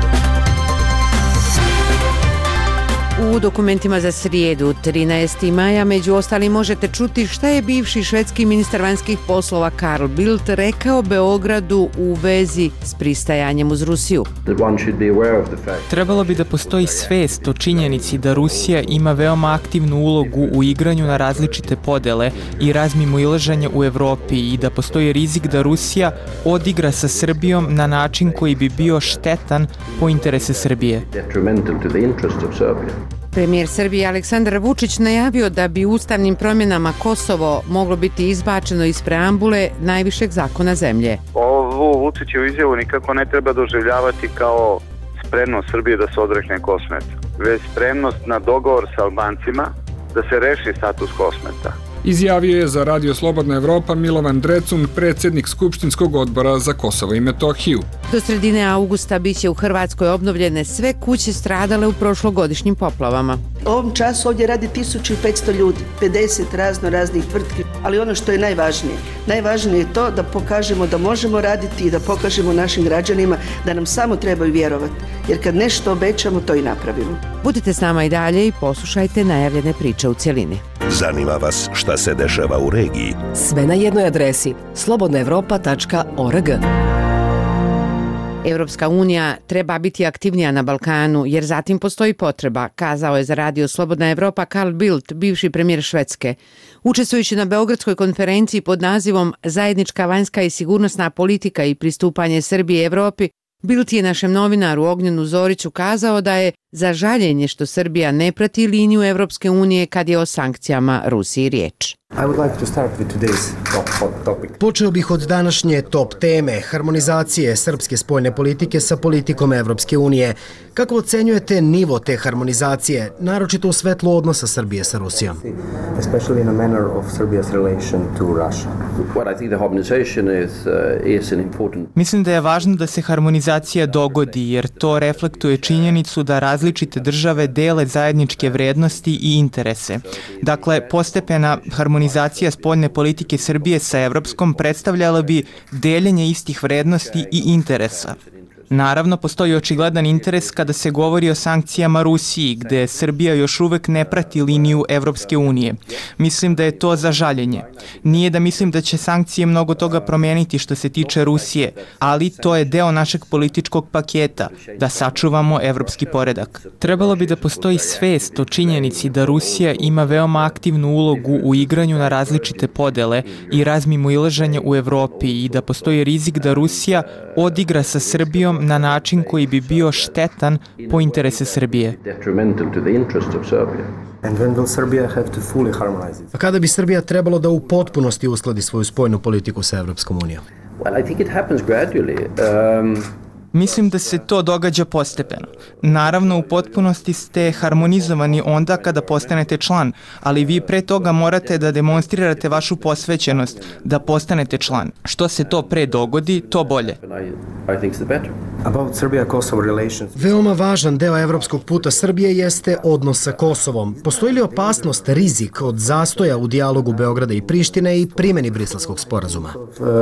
U dokumentima za srijedu, 13. maja, među ostalim možete čuti šta je bivši švedski ministar vanjskih poslova Carl Bildt rekao Beogradu u vezi s pristajanjem uz Rusiju. Trebalo bi da postoji svest o činjenici da Rusija ima veoma aktivnu ulogu u igranju na različite podele i razmimoilaženje u Evropi i da postoji rizik da Rusija odigra sa Srbijom na način koji bi bio štetan po interese Srbije. Premijer Srbije Aleksandar Vučić najavio da bi ustavnim promjenama Kosovo moglo biti izbačeno iz preambule najvišeg zakona zemlje. Ovu Vučićevu izjavu nikako ne treba doživljavati kao spremnost Srbije da se odrekne Kosmeta, već spremnost na dogovor sa Albancima da se reši status Kosmeta. Izjavio je za Radio Slobodna Evropa Milovan Drecun, predsjednik Skupštinskog odbora za Kosovo i Metohiju. Do sredine augusta biće u Hrvatskoj obnovljene sve kuće stradale u prošlogodišnjim poplavama. U ovom času ovdje radi 1500 ljudi, 50 raznih tvrtki, ali ono što je najvažnije je to da pokažemo da možemo raditi i da pokažemo našim građanima da nam samo trebaju vjerovati, jer kad nešto obećamo, to i napravimo. Budite s nama i dalje i poslušajte najavljene priče u cjelini. Zanima vas šta se dešava u regiji? Sve na jednoj adresi slobodnaevropa.org. Evropska unija treba biti aktivnija na Balkanu jer zatim postoji potreba, kazao je za Radio Slobodna Evropa Carl Bildt, bivši premijer Švedske. Učestvujući na Beogradskoj konferenciji pod nazivom Zajednička vanjska i sigurnosna politika i pristupanje Srbije Evropi, Bildt je našem novinaru Ognjenu Zoriću kazao da je za žaljenje što Srbija ne prati liniju Evropske unije kad je o sankcijama Rusiji riječ. Počeo bih od današnje top teme, harmonizacije srpske spoljne politike sa politikom Evropske unije. Kako ocenjujete nivo te harmonizacije, naročito u svetlu odnosa Srbije sa Rusijom? Mislim da je važno da se harmonizacija dogodi jer to reflektuje činjenicu da različite države dele zajedničke vrednosti i interese. Dakle, postepena harmonizacija spoljne politike Srbije sa evropskom predstavljala bi deljenje istih vrednosti i interesa. Naravno, postoji očigledan interes kada se govori o sankcijama Rusiji, gde Srbija još uvek ne prati liniju Evropske unije. Mislim da je to za žaljenje. Nije da mislim da će sankcije mnogo toga promijeniti što se tiče Rusije, ali to je deo našeg političkog paketa, da sačuvamo evropski poredak. Trebalo bi da postoji svest o činjenici da Rusija ima veoma aktivnu ulogu u igranju na različite podele i razmimoilaženje u Evropi i da postoji rizik da Rusija odigra sa Srbijom na način koji bi bio štetan po interese Srbije. A kada bi Srbija trebalo da u potpunosti uskladi svoju spoljnu politiku sa Evropskom unijom? Mislim da se to događa postepeno. Naravno, u potpunosti ste harmonizovani onda kada postanete član, ali vi pre toga morate da demonstrirate vašu posvećenost da postanete član. Što se to pre dogodi, to bolje. Veoma važan deo evropskog puta Srbije jeste odnos sa Kosovom. Postoji li opasnost, rizik od zastoja u dijalogu Beograda i Prištine i primjeni Briselskog sporazuma?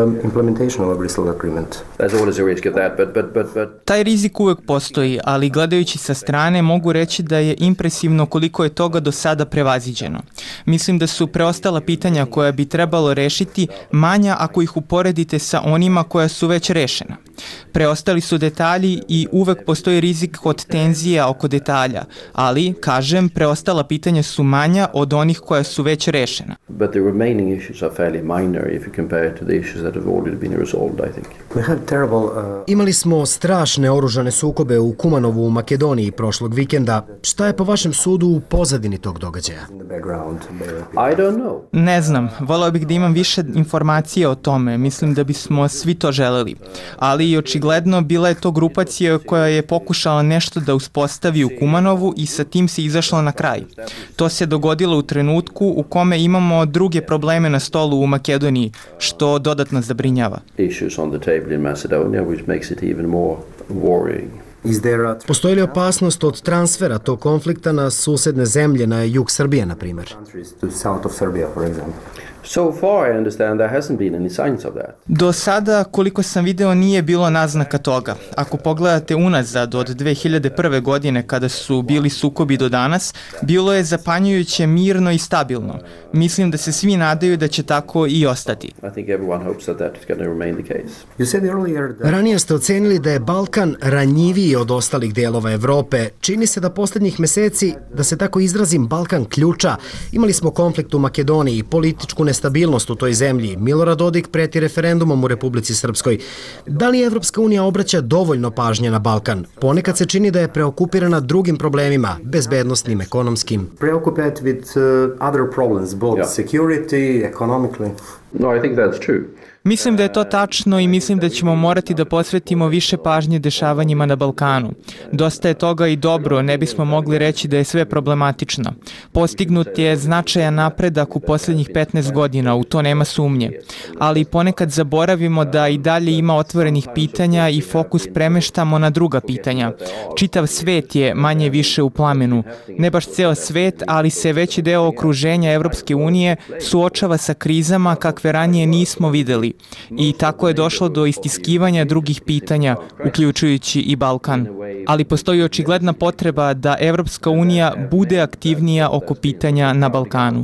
Taj rizik uvek postoji, ali gledajući sa strane mogu reći da je impresivno koliko je toga do sada prevaziđeno. Mislim da su preostala pitanja koja bi trebalo rešiti manja ako ih uporedite sa onima koja su već rešena. Preostali su detalji i uvek postoji rizik od tenzija oko detalja, ali, kažem, preostala pitanja su manja od onih koja su već rešena. Imali smo strašne oružane sukobe u Kumanovu u Makedoniji prošlog vikenda. Šta je po vašem sudu u pozadini tog događaja? Ne znam, voleo bih da imam više informacije o tome, mislim da bismo svi to želeli. Ali i očigledno bila je to grupacija koja je pokušala nešto da uspostavi u Kumanovu i sa tim se izašla na kraj. To se dogodilo u trenutku u kome imamo druge probleme na stolu u Makedoniji, što dodatno zabrinjava. Postoji li opasnost od transfera tog konflikta na susedne zemlje, na jug Srbije, na primjer? Do sada, koliko sam video, nije bilo naznaka toga. Ako pogledate unazad od 2001. godine kada su bili sukobi do danas, bilo je zapanjujuće mirno i stabilno. Mislim da se svi nadaju da će tako i ostati. Ranije ste ocenili da je Balkan ranjiviji od ostalih dijelova Evrope. Čini se da posljednjih meseci, da se tako izrazim, Balkan ključa. Imali smo konflikt u Makedoniji, političku nestabilnost u toj zemlji. Milorad Dodik preti referendumom u Republici Srpskoj. Da li Evropska unija obraća dovoljno pažnje na Balkan? Ponekad se čini da je preokupirana drugim problemima, bezbednosnim, ekonomskim. Preoccupied with other problems, both security, economically. No, I think that's true. Mislim da je to tačno i mislim da ćemo morati da posvetimo više pažnje dešavanjima na Balkanu. Dosta je toga i dobro, ne bismo mogli reći da je sve problematično. Postignut je značajan napredak u posljednjih 15 godina, u to nema sumnje. Ali ponekad zaboravimo da i dalje ima otvorenih pitanja i fokus premeštamo na druga pitanja. Čitav svet je manje više u plamenu. Ne baš ceo svet, ali se veći deo okruženja Evropske unije suočava sa krizama kakve ranije nismo videli. I tako je došlo do istiskivanja drugih pitanja, uključujući i Balkan. Ali postoji očigledna potreba da Evropska unija bude aktivnija oko pitanja na Balkanu.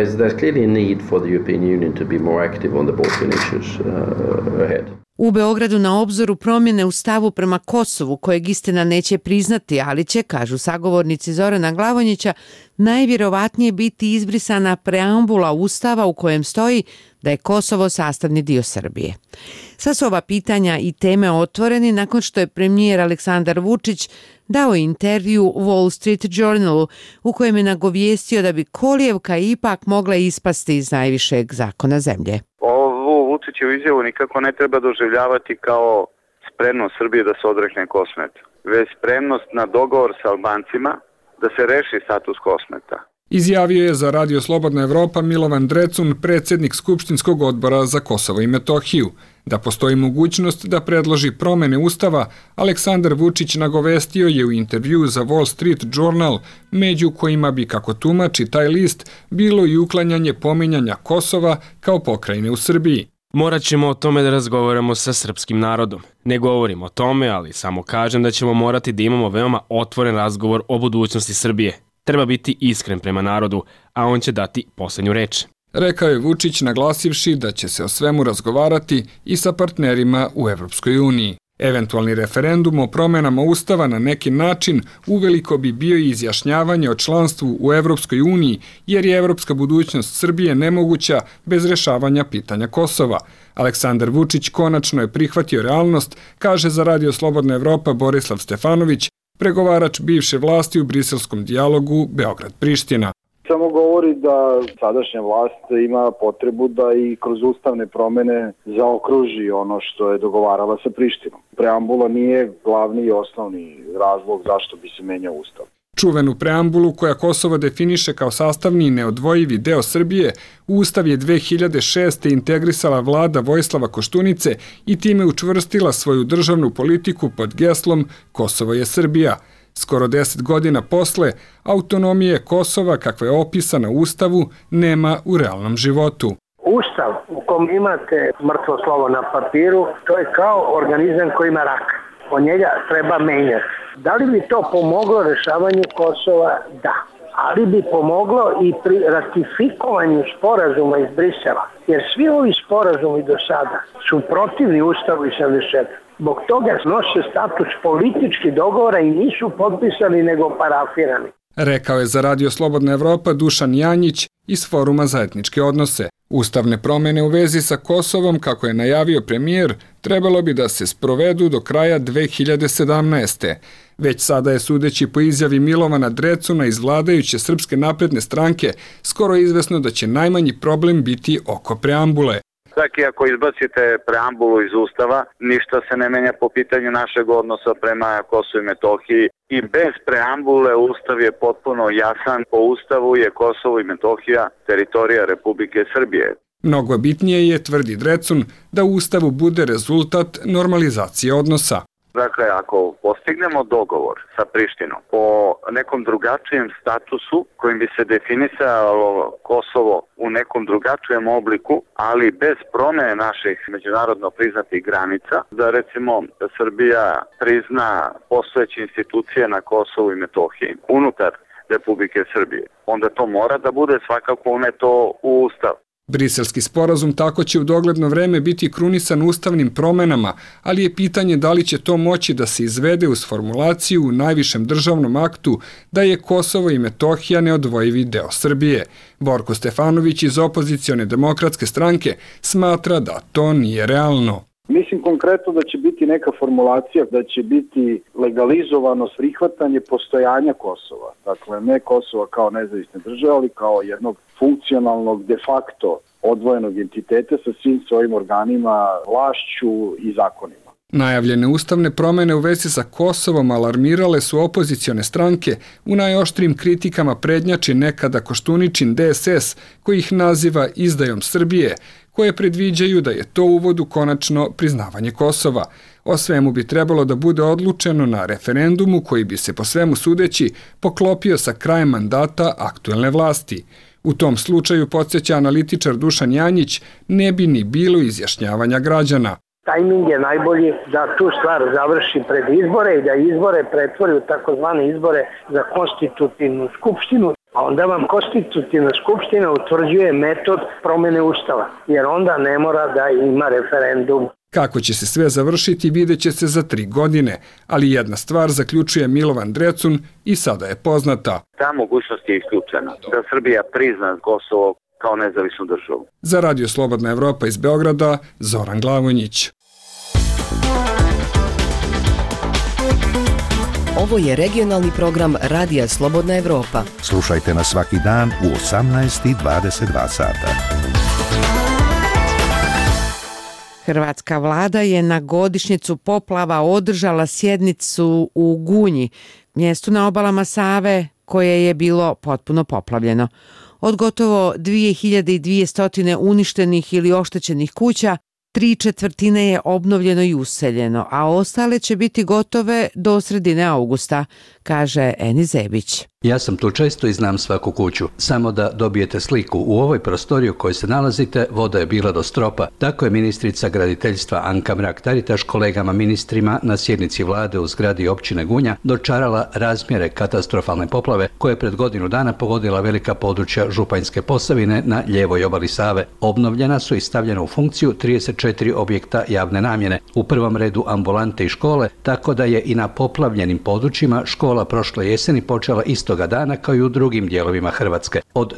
U Beogradu na obzoru promjene u stavu prema Kosovu, kojeg istina neće priznati, ali će, kažu sagovornici Zorana Glavonjića, najvjerovatnije biti izbrisana preambula Ustava u kojem stoji da je Kosovo sastavni dio Srbije. Sad su ova pitanja i teme otvoreni nakon što je premijer Aleksandar Vučić dao intervju Wall Street Journalu u kojem je nagovijestio da bi kolijevka ipak mogla ispasti iz najvišeg zakona zemlje. Ovu Vučićevu izjavu nikako ne treba doživljavati kao spremnost Srbije da se odrekne Kosmeta, već spremnost na dogovor sa Albancima da se reši status Kosmeta. Izjavio je za Radio Slobodna Evropa Milovan Drecun, predsjednik Skupštinskog odbora za Kosovo i Metohiju. Da postoji mogućnost da predloži promene Ustava, Aleksandar Vučić nagovestio je u intervju za Wall Street Journal, među kojima bi, kako tumači taj list, bilo i uklanjanje pominjanja Kosova kao pokrajine u Srbiji. Morat ćemo o tome da razgovaramo sa srpskim narodom. Ne govorim o tome, ali samo kažem da ćemo morati da imamo veoma otvoren razgovor o budućnosti Srbije. Treba biti iskren prema narodu, a on će dati posljednju reč. Rekao je Vučić naglasivši da će se o svemu razgovarati i sa partnerima u Evropskoj uniji. Eventualni referendum o promjenama Ustava na neki način uveliko bi bio i izjašnjavanje o članstvu u Evropskoj uniji, jer je evropska budućnost Srbije nemoguća bez rešavanja pitanja Kosova. Aleksandar Vučić konačno je prihvatio realnost, kaže za Radio Slobodna Evropa Borislav Stefanović, pregovarač bivše vlasti u briselskom dijalogu Beograd-Priština. Samo govori da sadašnja vlast ima potrebu da i kroz ustavne promjene zaokruži ono što je dogovarala sa Prištinom. Preambula nije glavni i osnovni razlog zašto bi se menjao ustav. Čuvenu preambulu koja Kosovo definiše kao sastavni i neodvojivi deo Srbije, u Ustav je 2006. integrisala vlada Vojislava Koštunice i time učvrstila svoju državnu politiku pod geslom Kosovo je Srbija. Skoro 10 godina posle, autonomije Kosova, kakva je opisana u Ustavu, nema u realnom životu. Ustav u kom imate mrtvo slovo na papiru, to je kao organizam koji ima rak. O njega treba menjati. Da li bi to pomoglo rešavanju Kosova? Da. Ali bi pomoglo i pri ratifikovanju sporazuma iz Brisela. Jer svi ovi sporazumi do sada su protivni Ustavu i 74. Zbog toga nose status političkih dogovora i nisu potpisani nego parafirani. Rekao je za Radio Slobodna Evropa Dušan Janjić iz Foruma za etničke odnose. Ustavne promjene u vezi sa Kosovom, kako je najavio premijer, trebalo bi da se sprovedu do kraja 2017. Već sada je, sudeći po izjavi Milovana Drecuna iz vladajuće Srpske napredne stranke, skoro izvesno da će najmanji problem biti oko preambule. Čak i ako izbacite preambulu iz Ustava, ništa se ne menja po pitanju našeg odnosa prema Kosovu i Metohiji. I bez preambule Ustav je potpuno jasan. Po Ustavu je Kosovo i Metohija teritorija Republike Srbije. Mnogo bitnije je, tvrdi Drecun, da u Ustavu bude rezultat normalizacije odnosa. Dakle, ako postignemo dogovor sa Prištinom po nekom drugačijem statusu kojim bi se definisalo Kosovo u nekom drugačijem obliku, ali bez promene naših međunarodno priznatih granica, da recimo Srbija prizna postojeće institucije na Kosovu i Metohiji unutar Republike Srbije, onda to mora da bude svakako uneto u Ustav. Briselski sporazum tako će u dogledno vreme biti krunisan ustavnim promenama, ali je pitanje da li će to moći da se izvede uz formulaciju u najvišem državnom aktu da je Kosovo i Metohija neodvojivi deo Srbije. Borko Stefanović iz opozicione demokratske stranke smatra da to nije realno. Mislim konkretno da će biti neka formulacija, da će biti legalizovano prihvatanje postojanja Kosova. Dakle, ne Kosova kao nezavisne države, ali kao jednog funkcionalnog, de facto odvojenog entiteta sa svim svojim organima, vlašću i zakonima. Najavljene ustavne promene u vezi sa Kosovom alarmirale su opozicione stranke, u najoštrijim kritikama prednjači nekada Koštuničin DSS, koji ih naziva izdajom Srbije, koje predviđaju da je to uvod u konačno priznavanje Kosova. O svemu bi trebalo da bude odlučeno na referendumu koji bi se po svemu sudeći poklopio sa krajem mandata aktuelne vlasti. U tom slučaju, podsjeća analitičar Dušan Janjić, ne bi ni bilo izjašnjavanja građana. Tajming je najbolji da tu stvar završi pred izbore i da izbore pretvori u takozvane izbore za konstitutivnu skupštinu. A onda vam konstitutivna skupština utvrđuje metod promene ustava, jer onda ne mora da ima referendum. Kako će se sve završiti, vidjet će se za 3 godine, ali jedna stvar zaključuje Milovan Drecun i sada je poznata. Ta mogućnost je isključena, da Srbija prizna Kosovo kao nezavisnu državu. Za Radio Slobodna Evropa iz Beograda, Zoran Glavonjić. Ovo je regionalni program Radija Slobodna Evropa. Slušajte nas svaki dan u 18:22 sata. Hrvatska vlada je na godišnjicu poplava održala sjednicu u Gunji, mjestu na obalama Save koje je bilo potpuno poplavljeno. Od gotovo 2200 uništenih ili oštećenih kuća, 3/4 je obnovljeno i useljeno, a ostale će biti gotove do sredine augusta, kaže Eni Zebić. Ja sam tu često i znam svaku kuću. Samo da dobijete sliku, u ovoj prostoriji u kojoj se nalazite voda je bila do stropa. Tako je ministrica graditeljstva Anka Mrak-Taritaš kolegama ministrima na sjednici vlade u zgradi općine Gunja dočarala razmjere katastrofalne poplave koje je pred godinu dana pogodila velika područja Županjske Posavine na lijevoj obali Save. Obnovljena su i stavljena u funkciju 34 objekta javne namjene, u prvom redu ambulante i škole, tako da je i na poplavljenim područjima škola prošle jeseni počela istoga dana kao i u drugim dijelovima Hrvatske. Od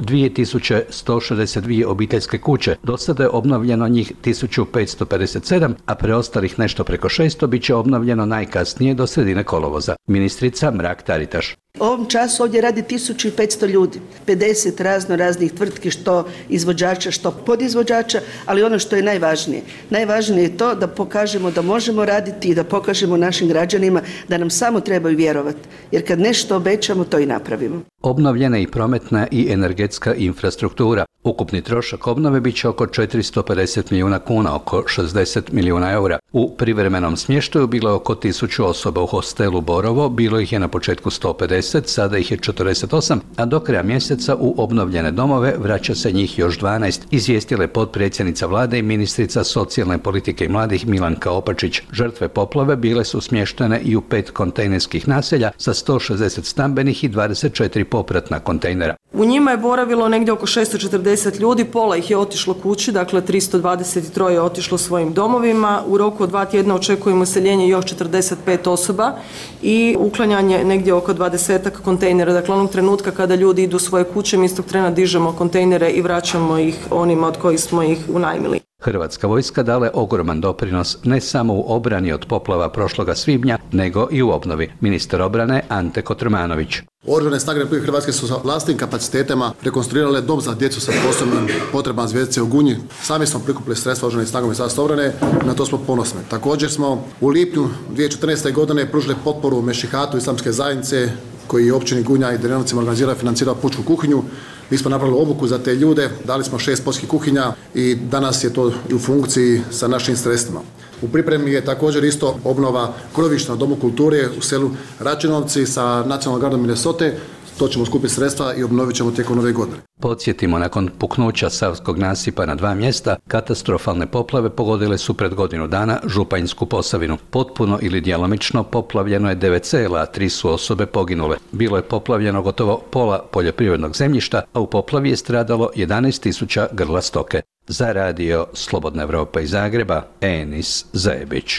2162 obiteljske kuće do sada je obnovljeno njih 1557, a preostalih nešto preko 600 bit će obnovljeno najkasnije do sredine kolovoza. Ministrica Mrak-Taritaš. U ovom času ovdje radi 1500 ljudi, 50 raznih tvrtki, što izvođača, što podizvođača, ali ono što je najvažnije. Najvažnije je to da pokažemo da možemo raditi i da pokažemo našim građanima da nam samo trebaju vjerovati. Jer kad nešto obećamo, to i napravimo. Obnovljena i prometna i energetska infrastruktura. Ukupni trošak obnove bit će oko 450 milijuna kuna, oko 60 milijuna eura. U privremenom smještaju bilo je oko 1000 osoba. U hostelu Borovo bilo ih je na početku 150, sada ih je 48, a do kraja mjeseca u obnovljene domove vraća se njih još 12, izvijestila je potpredsjednica vlade i ministrica socijalne politike i mladih Milanka Opačić. Žrtve poplave bile su smještene i u 5 kontejnerskih naselja sa 160 stambenih i 24 popratna kontejnera. U njima je boravilo negdje oko 640 ljudi, pola ih je otišlo kući, dakle 323 je otišlo svojim domovima. U roku od 2 tjedna očekujemo useljenje još 45 osoba i uklanjanje negdje oko 20 kontejnera. Dakle, onog trenutka kada ljudi idu u svoje kuće, mi istog trena dižemo kontejnere i vraćamo ih onima od kojih smo ih unajmili. Hrvatska vojska dala je ogroman doprinos ne samo u obrani od poplava prošloga svibnja, nego i u obnovi. Ministar obrane Ante Kotromanović. Oružane snage Republike Hrvatske su sa vlastitim kapacitetima rekonstruirale dom za djecu sa posebnim potrebama zvjezdice u Gunji. Sami smo prikupili sredstva oružanih snaga Ministarstva obrane, na to smo ponosni. Također smo u lipnju 2014. godine pružili potporu Mešihatu islamske zajednice koji je općini Gunja i Drenovcima organizirao i financirao pučku kuhinju. Mi smo napravili obuku za te ljude, dali smo 6 poljskih kuhinja i danas je to u funkciji sa našim sredstvima. U pripremi je također isto obnova krovišta Domu kulture u selu Račinovci sa Nacionalnom gardom Minnesota. To ćemo skupiti sredstva i obnovit ćemo tijekom nove godine. Podsjetimo, nakon puknuća Savskog nasipa na 2 mjesta, katastrofalne poplave pogodile su pred godinu dana Županjsku Posavinu. Potpuno ili djelomično poplavljeno je 9 sela, a 3 su osobe poginule. Bilo je poplavljeno gotovo pola poljoprivrednog zemljišta, a u poplavi je stradalo 11.000 grla stoke. Za radio Slobodna Evropa iz Zagreba, Enis Zajebić.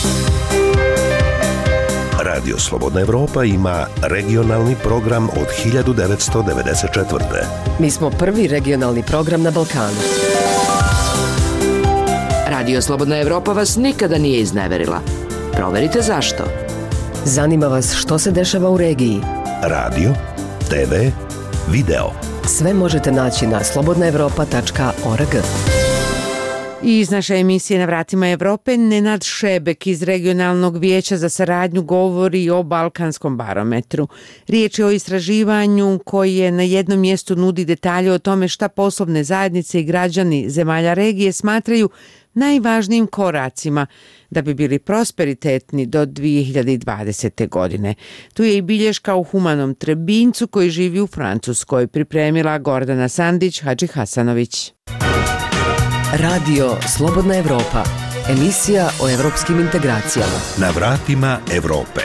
Radio Slobodna Evropa ima regionalni program od 1994. Mi smo prvi regionalni program na Balkanu. Radio Slobodna Evropa vas nikada nije izneverila. Proverite zašto. Zanima vas što se dešava u regiji. Radio, TV, video. Sve možete naći na slobodnaevropa.org. I iz naše emisije Na vratima Evrope Nenad Šebek iz Regionalnog vijeća za saradnju govori o Balkanskom barometru. Riječ je o istraživanju koje na jednom mjestu nudi detalje o tome šta poslovne zajednice i građani zemalja regije smatraju najvažnijim koracima da bi bili prosperitetni do 2020. godine. Tu je i bilješka u humanom Trebincu koji živi u Francuskoj, pripremila Gordana Sandić Hadži-Hasanović. Radio Slobodna Evropa, emisija o evropskim integracijama. Na vratima Evrope.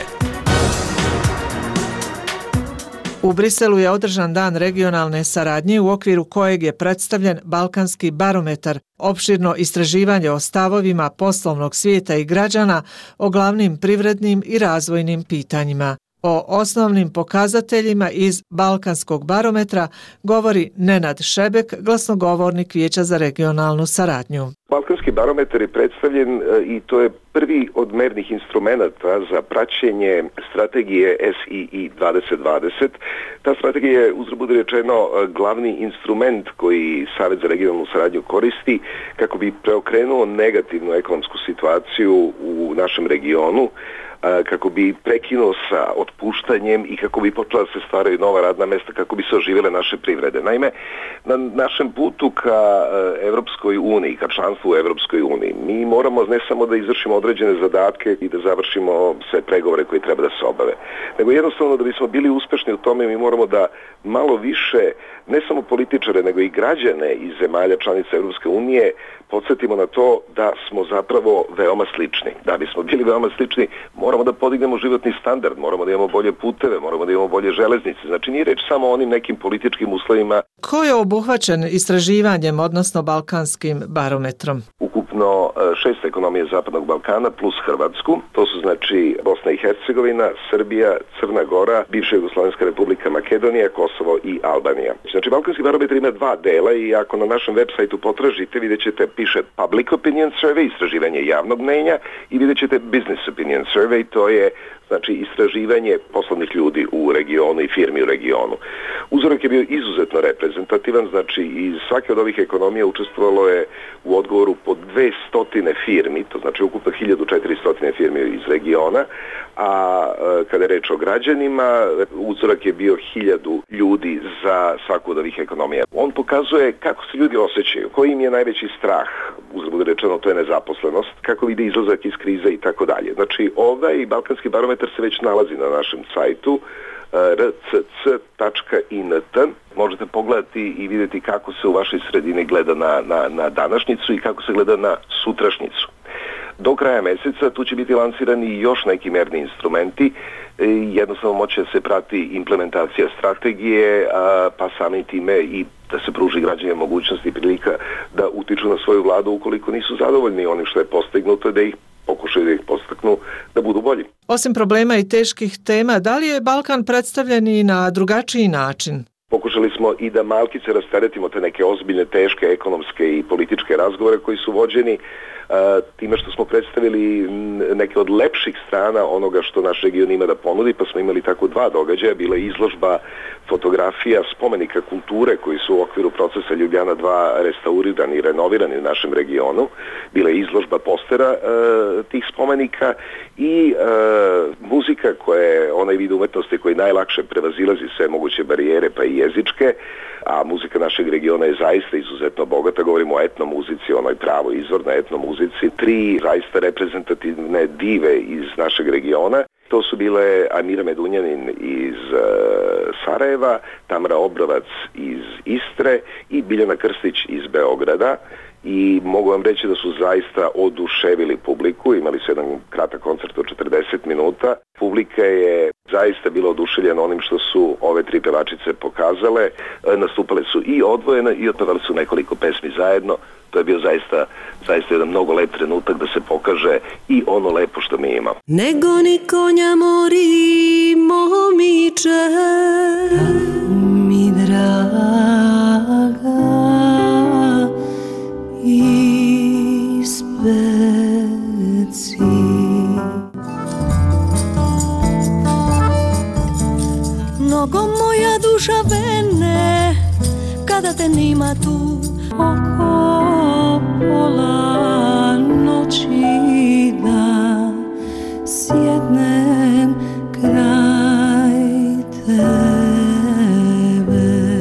U Briselu je održan dan regionalne saradnje u okviru kojeg je predstavljen Balkanski barometar, opširno istraživanje o stavovima poslovnog svijeta i građana o glavnim privrednim i razvojnim pitanjima. O osnovnim pokazateljima iz Balkanskog barometra govori Nenad Šebek, glasnogovornik Vijeća za regionalnu saradnju. Balkanski barometar je predstavljen i to je prvi od mernih instrumenata za praćenje strategije SII 2020. Ta strategija je, uzgred budi rečeno, glavni instrument koji Savjet za regionalnu saradnju koristi kako bi preokrenuo negativnu ekonomsku situaciju u našem regionu, kako bi prekinuo sa otpuštanjem i kako bi počela da se stvaraju nova radna mjesta, kako bi se oživjele naše privrede. Naime, na našem putu ka Evropskoj uniji, ka članstvu u Evropskoj uniji, mi moramo ne samo da izvršimo određene zadatke i da završimo sve pregovore koji treba da se obave, nego jednostavno da bismo bili uspešni u tome mi moramo da malo više, ne samo političare, nego i građane iz zemalja članica Evropske unije podsjetimo na to da smo zapravo veoma slični. Da bismo bili veoma slični, moramo da podignemo životni standard, moramo da imamo bolje puteve, moramo da imamo bolje železnice. Znači nije reč samo o onim nekim političkim uslovima. Ko je obuhvaćen istraživanjem, odnosno Balkanskim barometrom? Ukupno 6 ekonomije Zapadnog Balkana plus Hrvatsku. To su znači Bosna i Hercegovina, Srbija, Crna Gora, bivša Jugoslovenska republika Makedonija, Kosovo i Albanija. Znači Balkanski barometar ima 2 dela i ako na našem web sajtu potražite, vidjet ćete piše Public Opinion Survey, istraživanje javnog mnenja, i vidjet ćete Business Opinion Survey, to je znači istraživanje poslovnih ljudi u regionu i firmi u regionu. Uzorak je bio izuzetno reprezentativan, znači iz svake od ovih ekonomija učestvovalo je u odgovoru po 200 firmi, to znači ukupno 1400 firmi iz regiona, a kada je reč o građanima, uzorak je bio 1000 ljudi za svaku od ovih ekonomija. On pokazuje kako se ljudi osjećaju, koji im je najveći strah, uzgled bude rečeno, to je nezaposlenost, kako vide izlazak iz krize i tako dalje. Znači ovaj Balkanski barometar se već nalazi na našem sajtu rcc.int. Možete pogledati i vidjeti kako se u vašoj sredini gleda na današnjicu i kako se gleda na sutrašnjicu. Do kraja mjeseca tu će biti lansirani još neki merni instrumenti, jednostavno moće se prati implementacija strategije, pa samim time i da se pruži građanima mogućnosti i prilika da utiču na svoju vladu ukoliko nisu zadovoljni onim što je postignuto, da ih pokušaju da ih postaknu da budu bolji. Osim problema i teških tema, da li je Balkan predstavljen i na drugačiji način? Pokušali smo i da malkice rasteretimo te neke ozbiljne, teške ekonomske i političke razgovore koji su vođeni time što smo predstavili neke od lepših strana onoga što naš region ima da ponudi, pa smo imali tako 2 događaja. Bila je izložba fotografija spomenika kulture koji su u okviru procesa Ljubljana 2 restaurirani i renovirani u našem regionu. Bila je izložba postera tih spomenika i muzika koja je onaj vid umetnosti koji najlakše prevazilazi sve moguće barijere pa i jezičke, a muzika našeg regiona je zaista izuzetno bogata. Govorimo o etnomuzici, onoj pravo izvornoj etnomuzici. 3 zaista reprezentativne dive iz našeg regiona. To su bile Amira Medunjanin iz Sarajeva, Tamara Obrovac iz Istre i Biljana Krstić iz Beograda. I mogu vam reći da su zaista oduševili publiku, imali su jedan kratak koncert od 40 minuta. Publika je zaista bila oduševljena onim što su ove 3 pevačice pokazale. Nastupale su i odvojeno i otpevali su nekoliko pesmi zajedno. To je bio zaista jedan mnogo lep trenutak da se pokaže i ono lepo što mi imamo. Nego ni konja mori momiče mi draga i speci. Mnogo moja duša vene kada te nima tu oko pola noći da sjednem kraj tebe.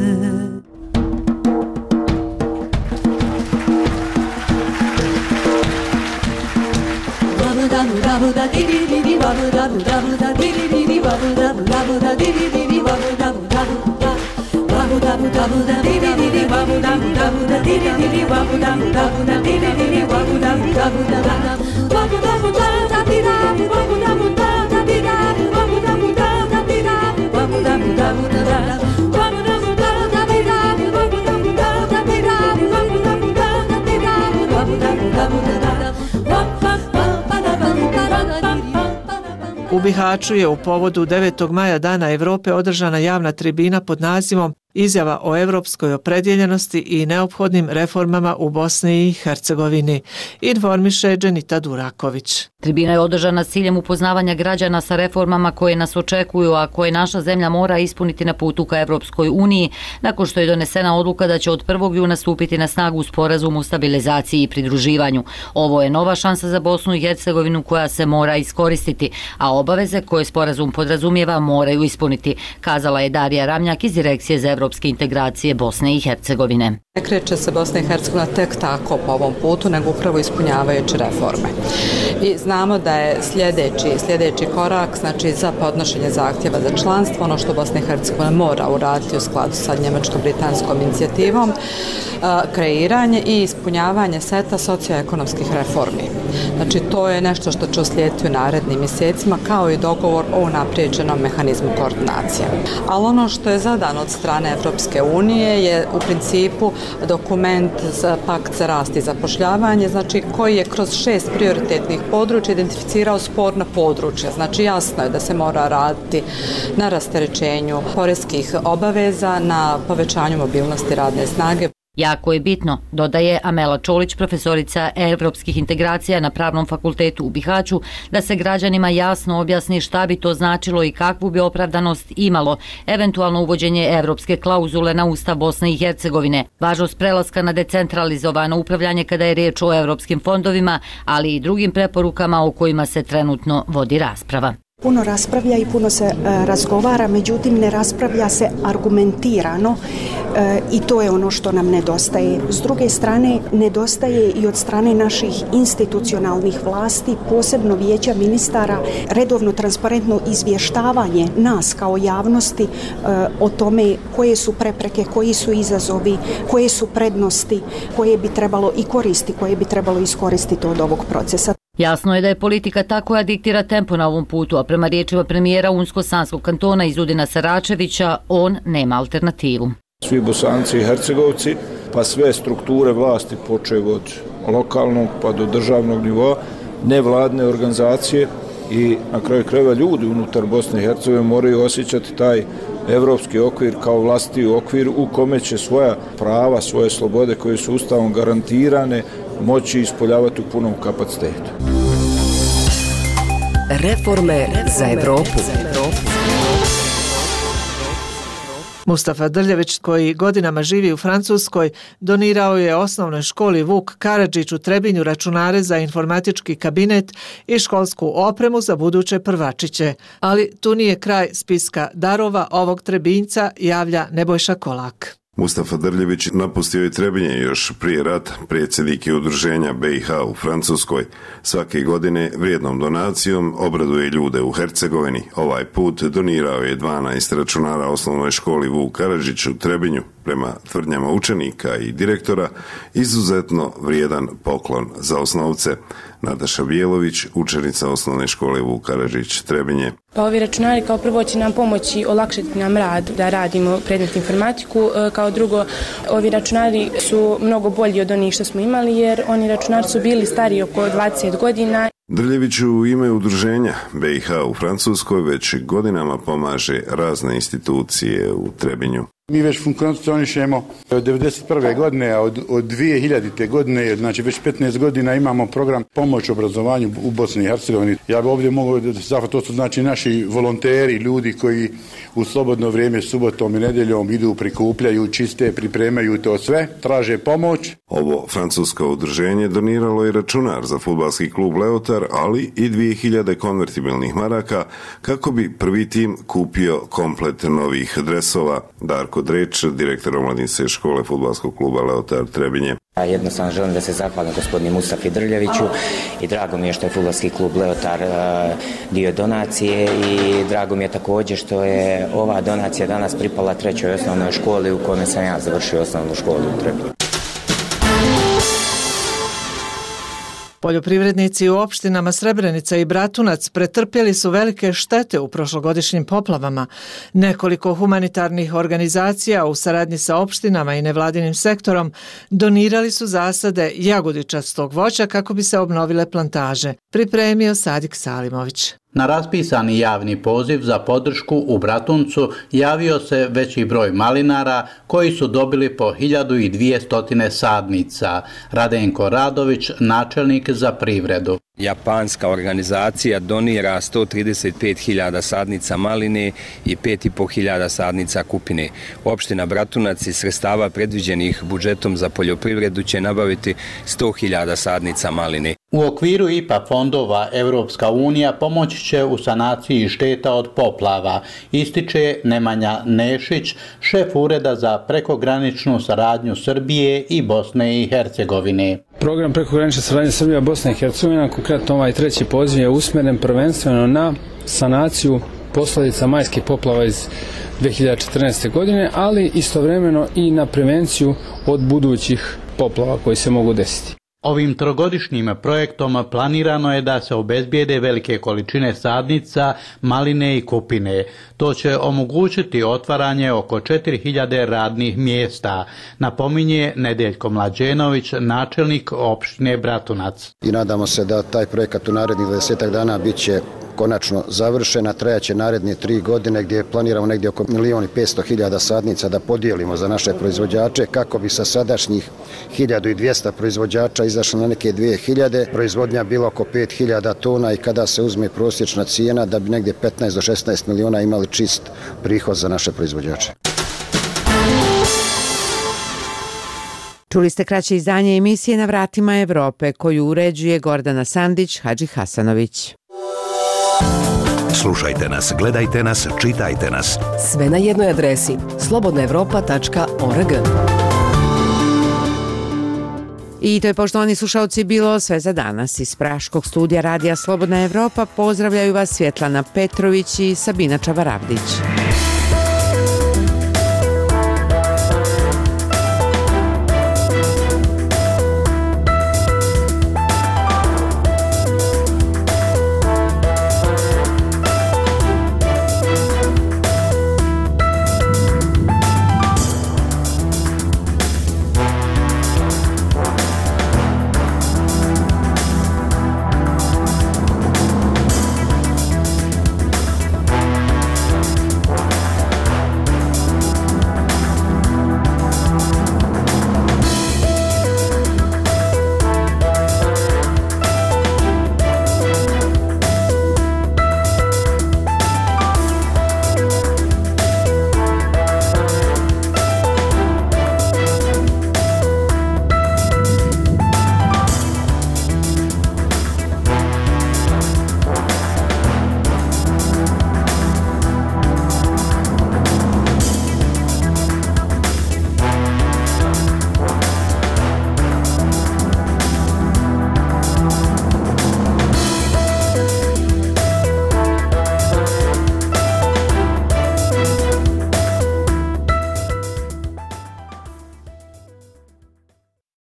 Babu dabu dabu da di di di di babu dabu dabu da di di di di babu dabu dabu da di di di di babu dabu dabu babu dabu dabu da di di di di babu dabu dabu da di di di di babu dabu dabu da di di di di babu dabu dabu da babu dabu da da di da babu dabu da da di da babu dabu da da di da babu dabu dabu da da babu dabu da da di da babu dabu da da di da babu dabu da da di da babu dabu dabu da da. U Bihaću je u povodu 9. maja Dana Evrope održana javna tribina pod nazivom Izjava o evropskoj opredjeljenosti i neophodnim reformama u Bosni i Hercegovini, informiše Dženita Duraković. Tribina je održana s ciljem upoznavanja građana sa reformama koje nas očekuju, a koje naša zemlja mora ispuniti na putu ka Evropskoj uniji, nakon što je donesena odluka da će od 1. juna stupiti na snagu sporazum o stabilizaciji i pridruživanju. Ovo je nova šansa za Bosnu i Hercegovinu koja se mora iskoristiti, a obaveze koje sporazum podrazumijeva moraju ispuniti, kazala je Darija Ramnjak iz Direkcije za evropske integracije Bosne i Hercegovine. Ne kreće se Bosna i Hercegovina tek tako po ovom putu, nego upravo ispunjavajući reforme. I znamo da je sljedeći korak, znači za podnošenje zahtjeva za članstvo, ono što Bosna i Hercegovina mora uraditi u skladu sa njemačko-britanskom inicijativom, kreiranje i ispunjavanje seta socioekonomskih reformi. Znači to je nešto što će uslijediti u narednim mjesecima, kao i dogovor o unaprijeđenom mehanizmu koordinacije. Ali ono što je zadan od strane Evropske unije je u principu dokument za pakt za rast i zapošljavanje, znači koji je kroz 6 prioritetnih područja identificirao sporna područja. Znači jasno je da se mora raditi na rasterećenju poreskih obaveza, na povećanju mobilnosti radne snage. Jako je bitno, dodaje Amela Čolić, profesorica evropskih integracija na Pravnom fakultetu u Bihaću, da se građanima jasno objasni šta bi to značilo i kakvu bi opravdanost imalo eventualno uvođenje evropske klauzule na Ustav Bosne i Hercegovine, važnost prelaska na decentralizovano upravljanje kada je riječ o evropskim fondovima, ali i drugim preporukama o kojima se trenutno vodi rasprava. Puno raspravlja i puno se razgovara, međutim ne raspravlja se argumentirano i to je ono što nam nedostaje. S druge strane, nedostaje i od strane naših institucionalnih vlasti, posebno vijeća ministara, redovno transparentno izvještavanje nas kao javnosti o tome koje su prepreke, koji su izazovi, koje su prednosti, koje bi trebalo i koristi, koje bi trebalo iskoristiti od ovog procesa. Jasno je da je politika ta koja diktira tempo na ovom putu, a prema riječima premijera Unsko-Sanskog kantona Izudina Saračevića, on nema alternativu. Svi Bosanci i Hercegovci, pa sve strukture vlasti, počev od lokalnog pa do državnog nivoa, nevladne organizacije i na kraju krajeva ljudi unutar Bosne i Hercegovine moraju osjećati taj evropski okvir kao vlastiti okvir u kome će svoja prava, svoje slobode koje su ustavom garantirane moći ispoljavati u punom kapacitetu. Reforme za Evropu. Mustafa Drljević, koji godinama živi u Francuskoj, donirao je osnovnoj školi Vuk Karadžić u Trebinju računare za informatički kabinet i školsku opremu za buduće prvačiće. Ali tu nije kraj spiska darova ovog Trebinjca, javlja Nebojša Kolak. Mustafa Drljević napustio je Trebinje još prije rata, predsjednik je udruženja BiH u Francuskoj. Svake godine vrijednom donacijom obraduje ljude u Hercegovini. Ovaj put donirao je 12 računara osnovnoj školi Vuk Karadžić u Trebinju. Prema tvrdnjama učenika i direktora, izuzetno vrijedan poklon za osnovce. Nataša Bijelović, učenica osnovne škole Vuk Karadžić Trebinje. Pa ovi računari kao prvo će nam pomoći olakšati nam rad da radimo predmet informatiku. Kao drugo, ovi računari su mnogo bolji od onih što smo imali jer oni računari su bili stariji oko 20 godina. Drljević u ime udruženja BiH u Francuskoj već godinama pomaže razne institucije u Trebinju. Mi već funkcionišemo od 1991. godine, a od 2000. godine, znači već 15 godina imamo program pomoć obrazovanju u Bosni i Hercegovini. Ja bi ovdje mogao, to su znači naši volonteri, ljudi koji u slobodno vrijeme subotom i nedjeljom idu, prikupljaju, čiste, pripremaju to sve, traže pomoć. Ovo francusko udruženje doniralo je računar za fudbalski klub Leotar, ali i 2000 konvertibilnih maraka kako bi prvi tim kupio komplet novih dresova. Darko Dreč, direktor omladinske škole fudbalskog kluba Leotar Trebinje. Jednostavno želim da se zahvalim gospodinu Mustafi Drljeviću i drago mi je što je fudbalski klub Leotar dio donacije i drago mi je također što je ova donacija danas pripala 3. osnovnoj školi u kojoj sam ja završio osnovnu školu u Trebinju. Poljoprivrednici u opštinama Srebrenica i Bratunac pretrpjeli su velike štete u prošlogodišnjim poplavama. Nekoliko humanitarnih organizacija u saradnji sa opštinama i nevladinim sektorom donirali su zasade jagodičastog voća kako bi se obnovile plantaže. Pripremio Sadik Salimović. Na raspisani javni poziv za podršku u Bratuncu javio se veći broj malinara koji su dobili po 1200 sadnica. Radenko Radović, načelnik za privredu. Japanska organizacija donira 135.000 sadnica maline i 5.500 sadnica kupine. Opština Bratunac iz sredstava predviđenih budžetom za poljoprivredu će nabaviti 100.000 sadnica maline. U okviru IPA fondova Evropska unija pomoći će u sanaciji šteta od poplava, ističe Nemanja Nešić, šef ureda za prekograničnu saradnju Srbije i Bosne i Hercegovine. Program prekogranične saradnje Srbija, Bosna i Hercegovina, konkretno ovaj 3. poziv je usmjeren prvenstveno na sanaciju posljedica majskih poplava iz 2014. godine, ali istovremeno i na prevenciju od budućih poplava koji se mogu desiti. Ovim trogodišnjim projektom planirano je da se obezbijede velike količine sadnica, maline i kupine. To će omogućiti otvaranje oko 4000 radnih mjesta, napominje Nedeljko Mlađenović, načelnik opštine Bratunac. I nadamo se da taj projekat u narednih 20 dana bit će konačno završena, trajaće naredne 3 godine gdje planiramo negdje oko 1.500.000 sadnica da podijelimo za naše proizvođače kako bi sa sadašnjih 1200 proizvođača izašlo na neke 2000, proizvodnja bila oko 5000 tona i kada se uzme prosječna cijena da bi negdje 15 do 16 miliona imali čist prihod za naše proizvođače. Čuli ste kraće izdanje emisije Na vratima Evrope koju uređuje Gordana Sandić, Hadži Hasanović. Slušajte nas, gledajte nas, čitajte nas. Sve na jednoj adresi slobodnaevropa.org. I to je, poštovani slušalci, bilo sve za danas. Iz Praškog studija Radija Slobodna Evropa pozdravljaju vas Svjetlana Petrović i Sabina Čavaravdić.